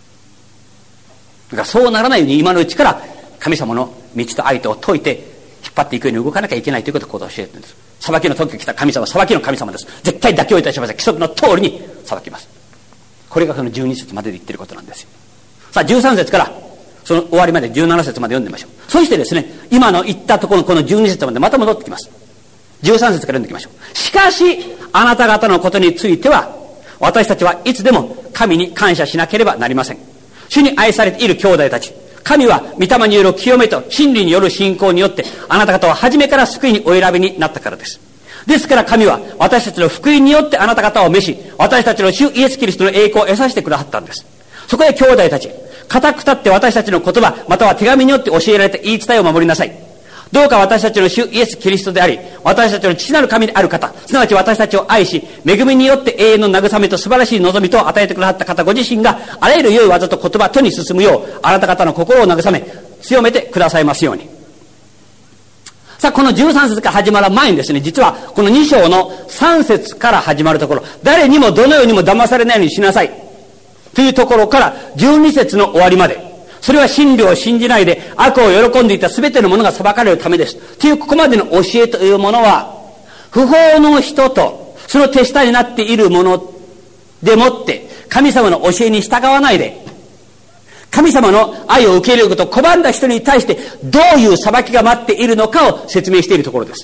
からそうならないように今のうちから神様の道と愛とを説いて引っ張っていくように動かなきゃいけないということをここで教えてるんです。裁きの時が来た神様は裁きの神様です。絶対妥協いたしません。規則の通りに裁きます。これがその12節までで言ってることなんですよ。さあ13節からその終わりまで17節まで読んでみましょう。そしてですね、今の言ったところのこの12節までまた戻ってきます。13節から読んでいきましょう。しかしあなた方のことについては私たちはいつでも神に感謝しなければなりません。主に愛されている兄弟たち、神は御霊による清めと真理による信仰によってあなた方は初めから救いにお選びになったからです。ですから神は私たちの福音によってあなた方を召し、私たちの主イエスキリストの栄光を得させてくださったんです。そこで兄弟たち、固く立って私たちの言葉または手紙によって教えられた言い伝えを守りなさい。どうか私たちの主イエスキリストであり、私たちの父なる神である方、すなわち私たちを愛し、恵みによって永遠の慰めと素晴らしい望みと与えてくださった方ご自身が、あらゆる良い技と言葉とに進むよう、あなた方の心を慰め、強めてくださいますように。さあ、この13節から始まる前にですね、実はこの2章の3節から始まるところ、誰にもどのようにも騙されないようにしなさいというところから12節の終わりまで、それは真理を信じないで悪を喜んでいた全てのものが裁かれるためですというここまでの教えというものは、不法の人とその手下になっているものでもって神様の教えに従わないで神様の愛を受け入れることを拒んだ人に対してどういう裁きが待っているのかを説明しているところです。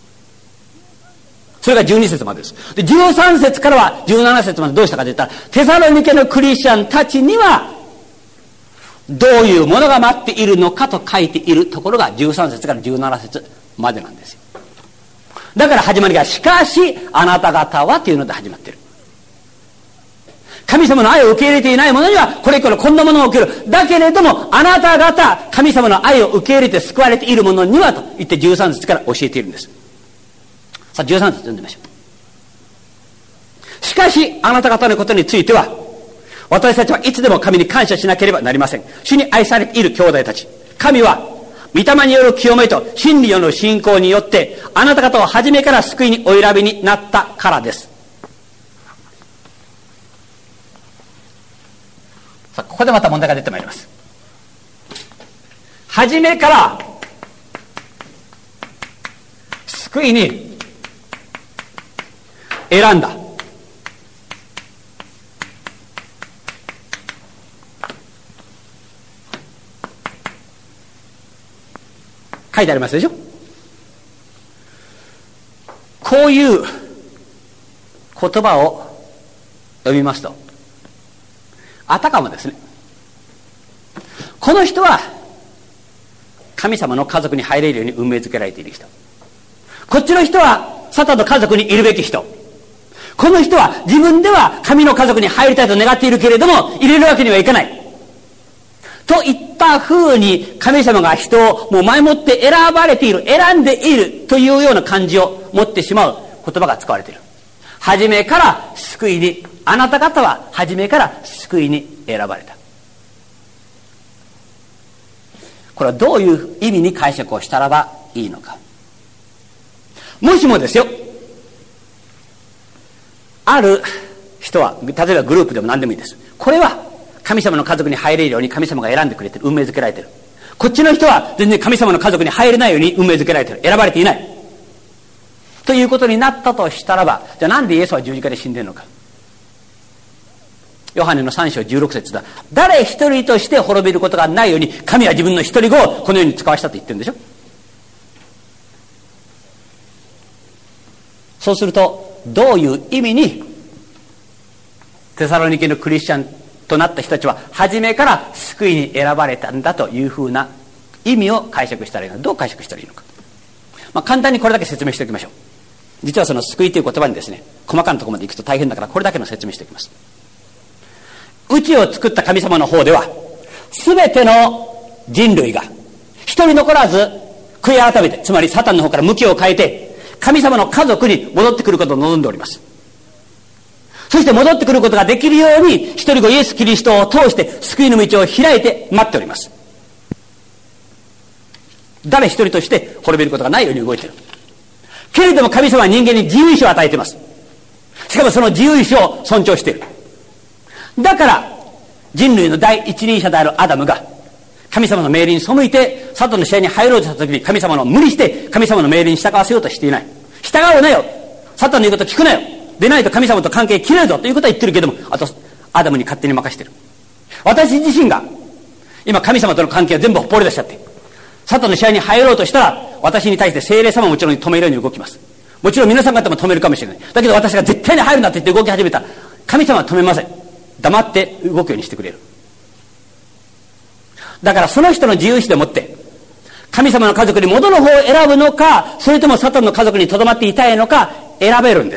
それが12節までです。で、13節からは17節までどうしたかといったら、テサロニケのクリスチャンたちにはどういうものが待っているのかと書いているところが13節から17節までなんですよ。だから始まりが、しかしあなた方はというので始まっている。神様の愛を受け入れていない者にはこれからこんなものを受ける。だけれどもあなた方神様の愛を受け入れて救われている者にはと言って13節から教えているんです。さあ13節読んでみましょう。しかしあなた方のことについては私たちはいつでも神に感謝しなければなりません。主に愛されている兄弟たち、神は御霊による清めと真理による信仰によってあなた方を初めから救いにお選びになったからです。さあここでまた問題が出てまいります。初めから救いに選んだ。書いてありますでしょ。こういう言葉を読みますと、あたかもですね、この人は神様の家族に入れるように運命づけられている人、こっちの人はサタンの家族にいるべき人、この人は自分では神の家族に入りたいと願っているけれども入れるわけにはいかないといった風に神様が人をもう前もって選ばれている、選んでいるというような感じを持ってしまう言葉が使われている。初めから救いに、あなた方は初めから救いに選ばれた。これはどういう意味に解釈をしたらばいいのか。もしもですよ、ある人は例えばグループでも何でもいいです、これは神様の家族に入れるように神様が選んでくれてる、運命づけられてる。こっちの人は全然神様の家族に入れないように運命づけられてる、選ばれていないということになったとしたらば、じゃあなんでイエスは十字架で死んでるのか。ヨハネの3章16節だ。誰一人として滅びることがないように神は自分の一人子をこのように使わしたと言ってるんでしょ。そうするとどういう意味にテサロニケのクリスチャンとなった人たちは初めから救いに選ばれたんだというふうな意味を解釈したらいいのか、どう解釈したらいいのか。簡単にこれだけ説明しておきましょう。実はその救いという言葉にですね、細かなところまで行くと大変だからこれだけの説明しておきます。宇宙を作った神様の方では全ての人類が一人残らず悔い改めて、つまりサタンの方から向きを変えて神様の家族に戻ってくることを望んでおります。そして戻ってくることができるように一人子イエス・キリストを通して救いの道を開いて待っております。誰一人として滅びることがないように動いている。けれども神様は人間に自由意志を与えています。しかもその自由意志を尊重している。だから人類の第一人者であるアダムが神様の命令に背いてサタンの支配に入ろうとした時に、神様の無理して神様の命令に従わせようとしていない。従うなよ、サタンの言うこと聞くなよ、でないと神様と関係切れるぞということは言ってるけども、あとアダムに勝手に任してる。私自身が今神様との関係を全部ほっぽり出しちゃって、サタンの支配に入ろうとしたら、私に対して聖霊様ももちろん止めるように動きます。もちろん皆さん方も止めるかもしれない。だけど私が絶対に入るなって言って動き始めたら、神様は止めません。黙って動くようにしてくれる。だからその人の自由意志でもって神様の家族に戻る方を選ぶのか、それともサタンの家族にとどまっていたいのか選べるんです。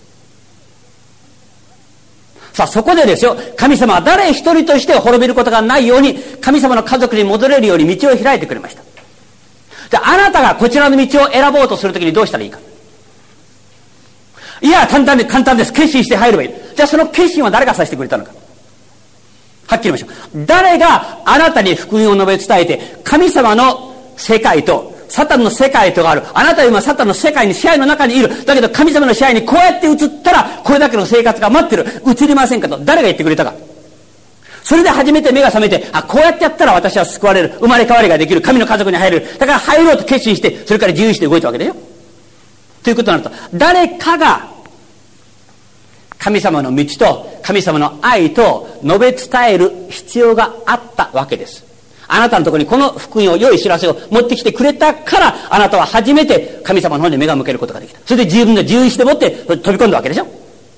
さあそこでですよ、神様は誰一人として滅びることがないように神様の家族に戻れるように道を開いてくれました。じゃああなたがこちらの道を選ぼうとするときにどうしたらいいか。いや簡単です。決心して入ればいい。じゃあその決心は誰がさせてくれたのか。はっきり言いましょう。誰があなたに福音を述べ伝えて、神様の世界とサタンの世界とがある。あなたは今サタンの世界に支配の中にいる。だけど神様の支配にこうやって移ったらこれだけの生活が待ってる。移りませんかと誰が言ってくれたか。それで初めて目が覚めて、こうやってやったら私は救われる。生まれ変わりができる。神の家族に入れる。だから入ろうと決心して、それから自由意志で動いたわけでしょ。ということになると、誰かが神様の道と神様の愛と述べ伝える必要があったわけです。あなたのところにこの福音を、良い知らせを持ってきてくれたから、あなたは初めて神様の方に目が向けることができた。それで自分の自由意志でもって飛び込んだわけでしょ。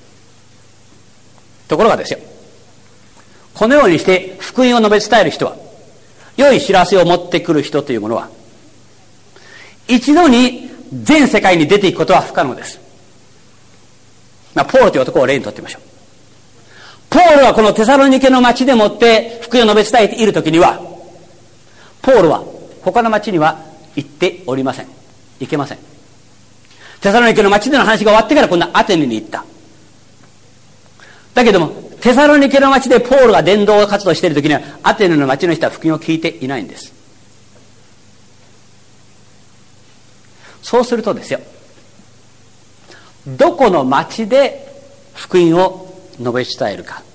ところがですよ、このようにして福音を述べ伝える人は、良い知らせを持ってくる人というものは、一度に全世界に出ていくことは不可能です。ポールという男を例にとってみましょう。ポールはこのテサロニケの町でもって福音を述べ伝えているときには、ポールは他の町には行っておりません。行けません。テサロニケの町での話が終わってから今度はアテネに行った。だけどもテサロニケの町でポールが伝道活動しているときには、アテネの町の人は福音を聞いていないんです。そうするとですよ、どこの町で福音を述べ伝えるか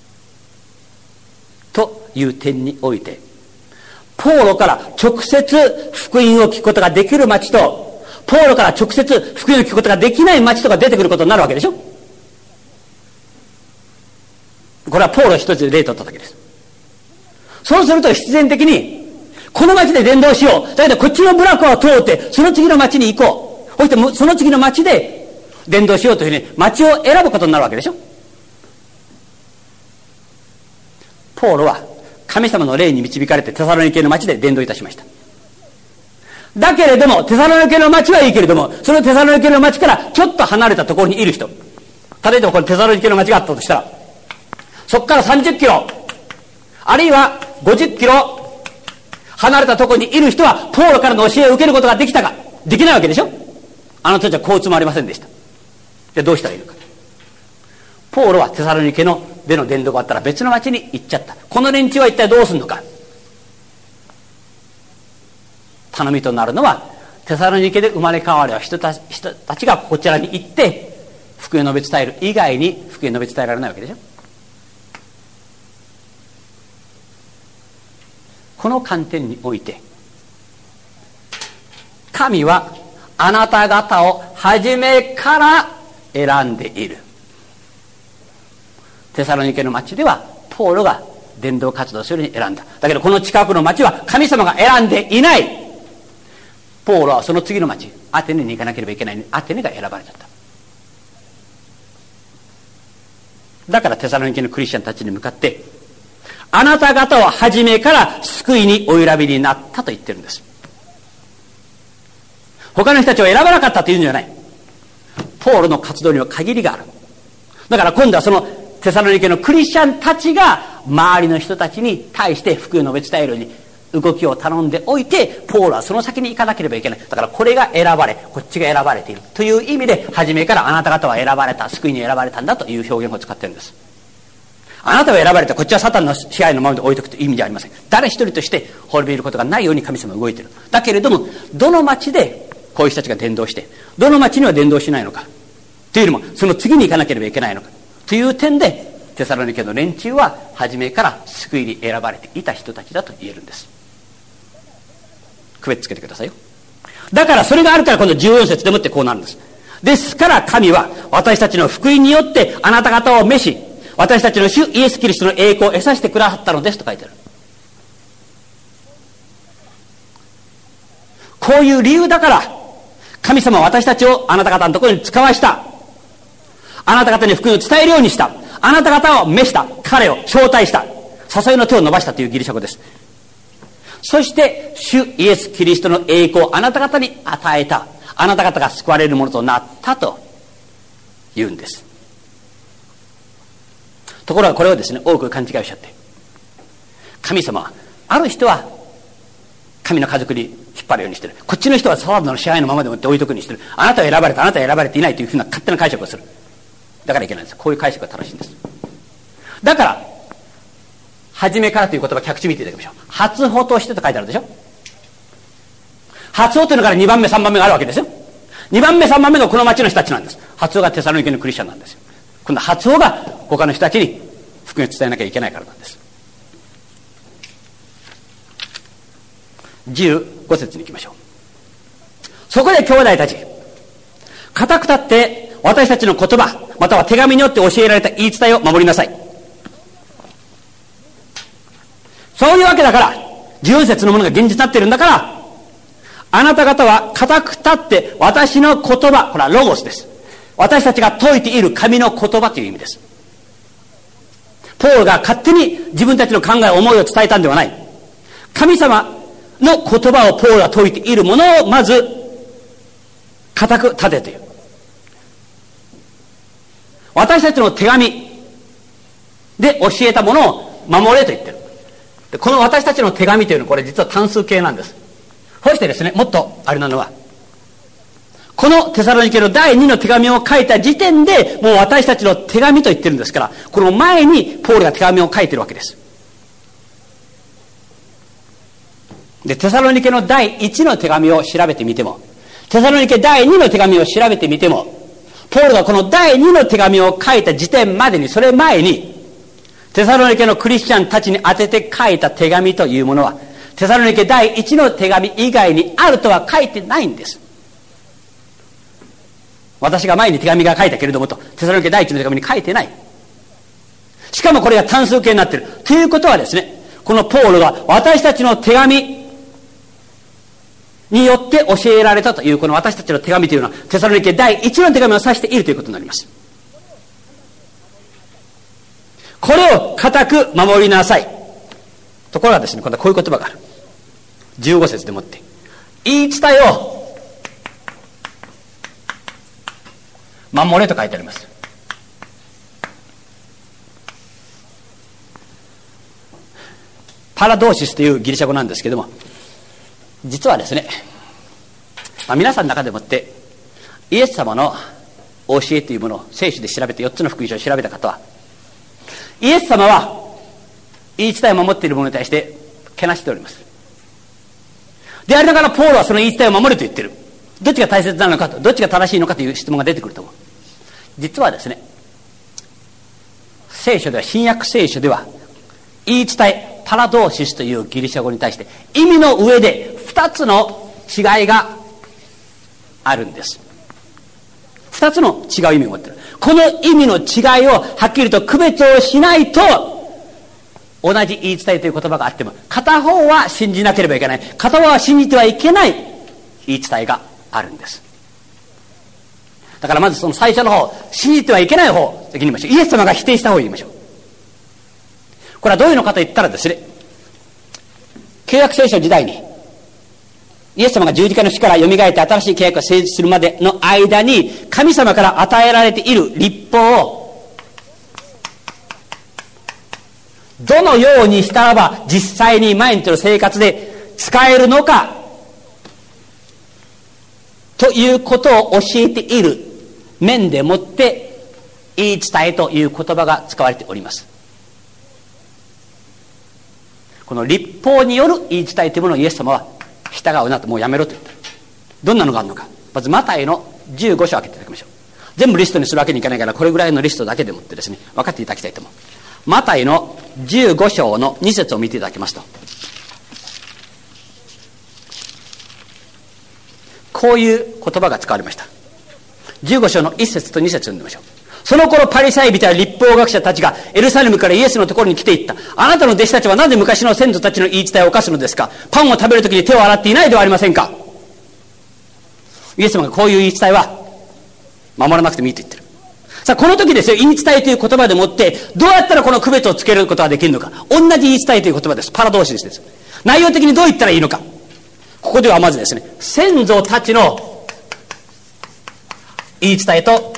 という点において、ポールから直接福音を聞くことができる町と、ポールから直接福音を聞くことができない町とか出てくることになるわけでしょ。これはポールを一つ例とっただけです。そうすると必然的にこの町で伝道しよう、だけどこっちの部落を通ってその次の町に行こう、そしてその次の町で伝道しようというふうに町を選ぶことになるわけでしょ。ポールは神様の霊に導かれてテサロニケの町で伝道いたしました。だけれどもテサロニケの町はいいけれども、そのテサロニケの町からちょっと離れたところにいる人、例えばこのテサロニケの町があったとしたら、そこから30キロあるいは50キロ離れたところにいる人はポールからの教えを受けることができたか。できないわけでしょ。あの人たちは交通もありませんでした。じゃあどうしたらいいのか。ポールはテサロニケのでの伝道があったら別の町に行っちゃった。この連中は一体どうするのか。頼みとなるのは、テサロニケで生まれ変わる人たちがこちらに行って福音を述べ伝える以外に福音を述べ伝えられないわけでしょ。この観点において、神はあなた方を初めから選んでいる。テサロニケの町ではポールが伝道活動するように選んだ。だけどこの近くの町は神様が選んでいない。ポールはその次の町アテネに行かなければいけないのに、アテネが選ばれちゃった。だからテサロニケのクリスチャンたちに向かって、あなた方は初めから救いにお選びになったと言ってるんです。他の人たちを選ばなかったというんじゃない。ポールの活動には限りがある。だから今度はそのテサロニケのクリスチャンたちが周りの人たちに対して福音を述べ伝えるように動きを頼んでおいて、ポールはその先に行かなければいけない。だからこれが選ばれ、こっちが選ばれているという意味で、初めからあなた方は選ばれた、救いに選ばれたんだという表現を使っているんです。あなたは選ばれた、こっちはサタンの支配のままで置いておくという意味じゃありません。誰一人として滅びることがないように神様は動いている。だけれども、どの町でこういう人たちが伝道して、どの町には伝道しないのかというよりも、その次に行かなければいけないのかという点で、 テサロニケの連中は初めから救いに選ばれていた人たちだと言えるんです。区別つけてくださいよ。だからそれがあるからこの14節でもってこうなるんです。ですから神は私たちの福音によってあなた方を召し、私たちの主イエス・キリストの栄光を得させてくださったのですと書いてある。こういう理由だから神様は私たちをあなた方のところに使わした。あなた方に福音を伝えるようにした。あなた方を召した。彼を招待した。誘いの手を伸ばしたというギリシャ語です。そして主イエス・キリストの栄光をあなた方に与えた。あなた方が救われるものとなったと言うんです。ところがこれをですね、多く勘違いをしちゃって、神様はある人は神の家族に引っ張るようにしてる、こっちの人はサワードの支配のままでもって置いとくにしてる、あなたは選ばれた、あなたは選ばれていないというふうな勝手な解釈をする。だからいけないんです。こういう解釈が正しいんです。だから初めからという言葉、客地見ていただきましょう。初歩としてと書いてあるでしょ。初歩というのから2番目3番目があるわけですよ。2番目3番目がこの町の人たちなんです。初歩がテサロニケのクリスチャンなんですよ。今度は初歩が他の人たちに福音を伝えなきゃいけないからなんです。15節に行きましょう。そこで兄弟たち、固く立って私たちの言葉または手紙によって教えられた言い伝えを守りなさい。そういうわけだから、14節のものが現実になっているんだから、あなた方は固く立って私の言葉、これはロゴスです。私たちが説いている神の言葉という意味です。ポールが勝手に自分たちの考え思いを伝えたんではない。神様の言葉をポールが説いているものをまず固く立てている。私たちの手紙で教えたものを守れと言ってる。でこの私たちの手紙というのはこれ実は単数形なんです。そしてですね、もっとあれなのは、このテサロニケの第2の手紙を書いた時点でもう私たちの手紙と言ってるんですから、この前にポールが手紙を書いてるわけです。でテサロニケの第1の手紙を調べてみても、テサロニケ第2の手紙を調べてみても、ポールがこの第2の手紙を書いた時点までに、それ前にテサロニケのクリスチャンたちに宛てて書いた手紙というものはテサロニケ第1の手紙以外にあるとは書いてないんです。私が前に手紙が書いたけれどもとテサロニケ第1の手紙に書いてない。しかもこれが単数形になっているということはですね、このポールが私たちの手紙によって教えられたというこの私たちの手紙というのはテサロニケ第1の手紙を指しているということになります。これを固く守りなさい。ところがですね、今度はこういう言葉がある。15節でもって言い伝えを守れと書いてあります。パラドーシスというギリシャ語なんですけども、実はですね、皆さんの中でもってイエス様の教えというものを聖書で調べて4つの福音書を調べた方は、イエス様は言い伝えを守っている者に対してけなしております。でありながらポールはその言い伝えを守ると言っている。どっちが大切なのかと、どっちが正しいのかという質問が出てくると思う。実はですね、聖書では、新約聖書では言い伝えパラドーシスというギリシャ語に対して意味の上で2つの違いがあるんです。2つの違う意味を持っている。この意味の違いをはっきりと区別をしないと、同じ言い伝えという言葉があっても片方は信じなければいけない、片方は信じてはいけない言い伝えがあるんです。だからまずその最初の方、信じてはいけない方先に言いましょう。イエス様が否定した方を言いましょう。これはどういうのかと言ったらですね、旧約聖書時代にイエス様が十字架の死から蘇って新しい契約が成立するまでの間に神様から与えられている律法をどのようにしたらば実際に毎日の生活で使えるのかということを教えている面でもって言い伝えという言葉が使われております。この律法による言い伝えというものをイエス様は従うなと、もうやめろと言った。どんなのがあるのか。まずマタイの15章を開けていただきましょう。 全部リストにするわけにいかないから、これぐらいのリストだけでもってですね、分かっていただきたいと思う。マタイの15章の2節を見ていただきますと、こういう言葉が使われました。15章の1節と2節読んでみましょう。その頃パリサイ人や律法学者たちがエルサレムからイエスのところに来ていった。あなたの弟子たちはなぜ昔の先祖たちの言い伝えを犯すのですか。パンを食べるときに手を洗っていないではありませんか。イエス様がこういう言い伝えは守らなくてもいいと言ってる。さあ、この時ですよ、言い伝えという言葉でもって、どうやったらこの区別をつけることができるのか。同じ言い伝えという言葉です。パラドーシスです。内容的にどう言ったらいいのか。ここではまずですね、先祖たちの言い伝えと、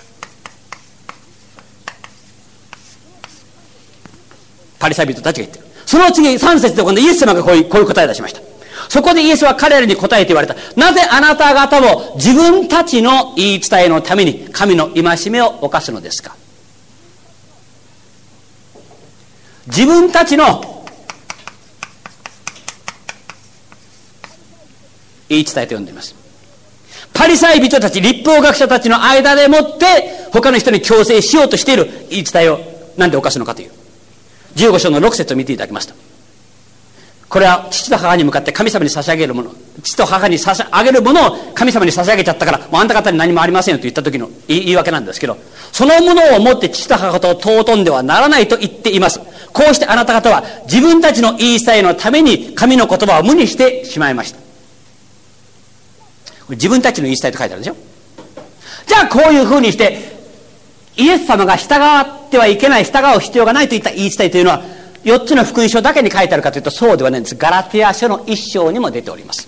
パリサイ人たちが言ってる。その次、3節で今度イエス様がこういう答えを出しました。そこでイエスは彼らに答えて言われた。なぜあなた方も自分たちの言い伝えのために神の戒めを犯すのですか。自分たちの言い伝えと呼んでいます。パリサイ人たち、律法学者たちの間でもって他の人に強制しようとしている言い伝えをなんで犯すのかという15章の6節を見ていただきますと、これは父と母に向かって神様に差し上げるもの、父と母に差し上げるものを神様に差し上げちゃったから、もうあんた方に何もありませんよと言った時の言い訳なんですけど、そのものをもって父と母とを尊んではならないと言っています。こうしてあなた方は自分たちの言い伝えのために神の言葉を無にしてしまいました。自分たちの言い伝えと書いてあるでしょ。じゃあこういうふうにしてイエス様が従ってはいけない、従う必要がないといった言い伝えというのは4つの福音書だけに書いてあるかというとそうではないんです。ガラテヤ書の1章にも出ております。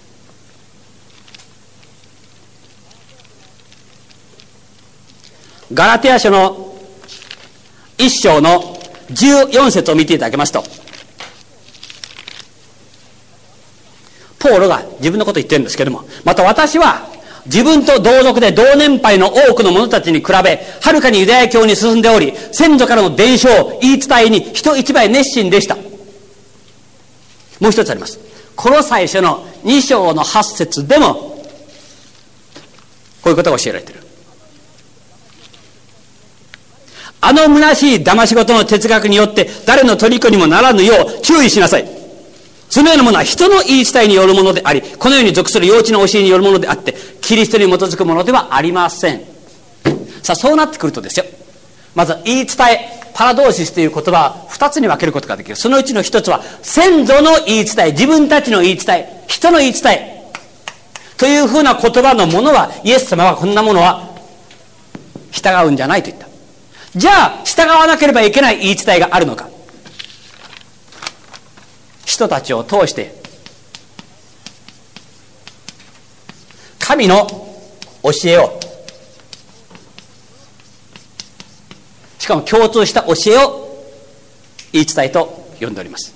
ガラテヤ書の1章の14節を見ていただきますと、ポールが自分のことを言ってるんですけども、また私は自分と同族で同年配の多くの者たちに比べはるかにユダヤ教に進んでおり、先祖からの伝承言い伝えに人一倍熱心でした。もう一つあります。コロサイ書の2章の8節でもこういうことが教えられている。あの虚しい騙し事の哲学によって誰の虜にもならぬよう注意しなさい。そのようなものは人の言い伝えによるものであり、このように属する幼稚な教えによるものであって、キリストに基づくものではありません。さあ、そうなってくるとですよ、まず言い伝え、パラドーシスという言葉は2つに分けることができる。そのうちの1つは先祖の言い伝え、自分たちの言い伝え、人の言い伝えというふうな言葉のものは、イエス様はこんなものは従うんじゃないと言った。じゃあ従わなければいけない言い伝えがあるのか。人たちを通して神の教えを、しかも共通した教えを言い伝えと呼んでおります。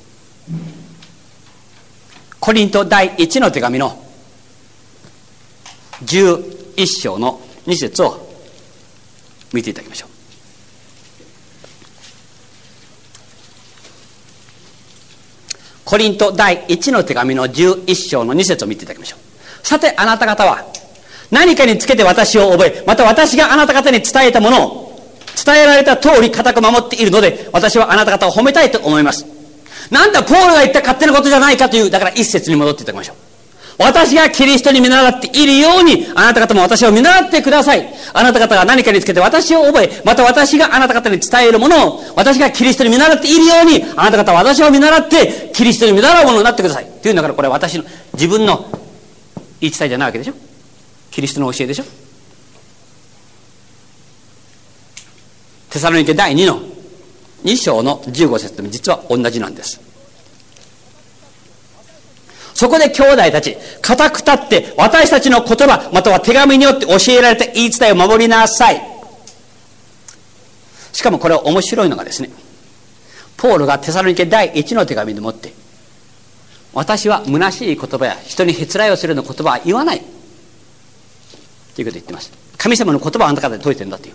コリント第1の手紙の11章の2節を見ていただきましょう。コリント第1の手紙の11章の2節を見ていただきましょう。さてあなた方は何かにつけて私を覚え、また私があなた方に伝えたものを伝えられた通り固く守っているので、私はあなた方を褒めたいと思います。なんだポールが言った勝手なことじゃないかという、だから一節に戻っていただきましょう。私がキリストに見習っているようにあなた方も私を見習ってください。あなた方が何かにつけて私を覚え、また私があなた方に伝えるものを私がキリストに見習っているようにあなた方は私を見習ってキリストに見習うものになってくださいというんだから、これは私の自分の言い伝えじゃないわけでしょ。キリストの教えでしょ。テサロニケ第2の2章の15節でも実は同じなんです。そこで兄弟たち、固く立って私たちの言葉または手紙によって教えられた言い伝えを守りなさい。しかもこれは面白いのがですね、ポールがテサロニケ第1の手紙でもって、私は虚しい言葉や人にへつらいをするような言葉は言わないということを言ってます。神様の言葉をあなた方で説いてるんだという。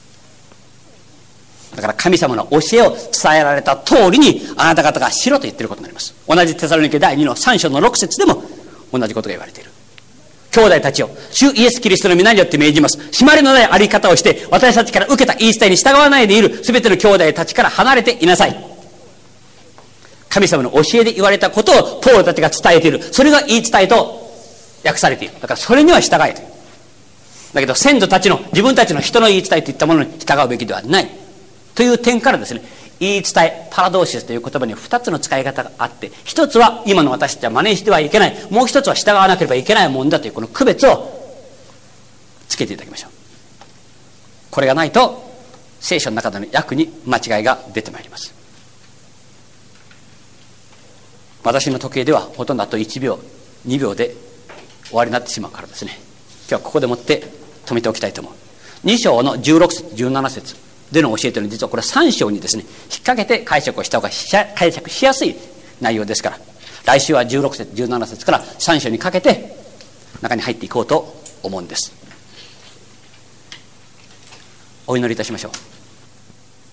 だから神様の教えを伝えられた通りにあなた方がしろと言っていることになります。同じテサロニケ第2の3章の6節でも同じことが言われている。 兄弟たちを主イエス・キリストの皆によって命じます。締まりのないあり方をして私たちから受けた言い伝えに従わないでいるすべての兄弟たちから離れていなさい。神様の教えで言われたことをポールたちが伝えている。それが言い伝えと訳されている。だからそれには従えという。だけど先祖たちの自分たちの人の言い伝えといったものに従うべきではないという点からですね、言い伝えパラドーシスという言葉には2つの使い方があって、一つは今の私たちは真似してはいけない、もう一つは従わなければいけないもんだというこの区別をつけていただきましょう。これがないと聖書の中での訳に間違いが出てまいります。私の時計ではほとんどあと1秒2秒で終わりになってしまうからですね、今日はここでもって止めておきたいと思う。2章の16節17節での教えというのは、実はこれ3章にですね引っ掛けて解釈をした方が解釈しやすい内容ですから、来週は16節17節から3章にかけて中に入っていこうと思うんです。お祈りいたしましょう。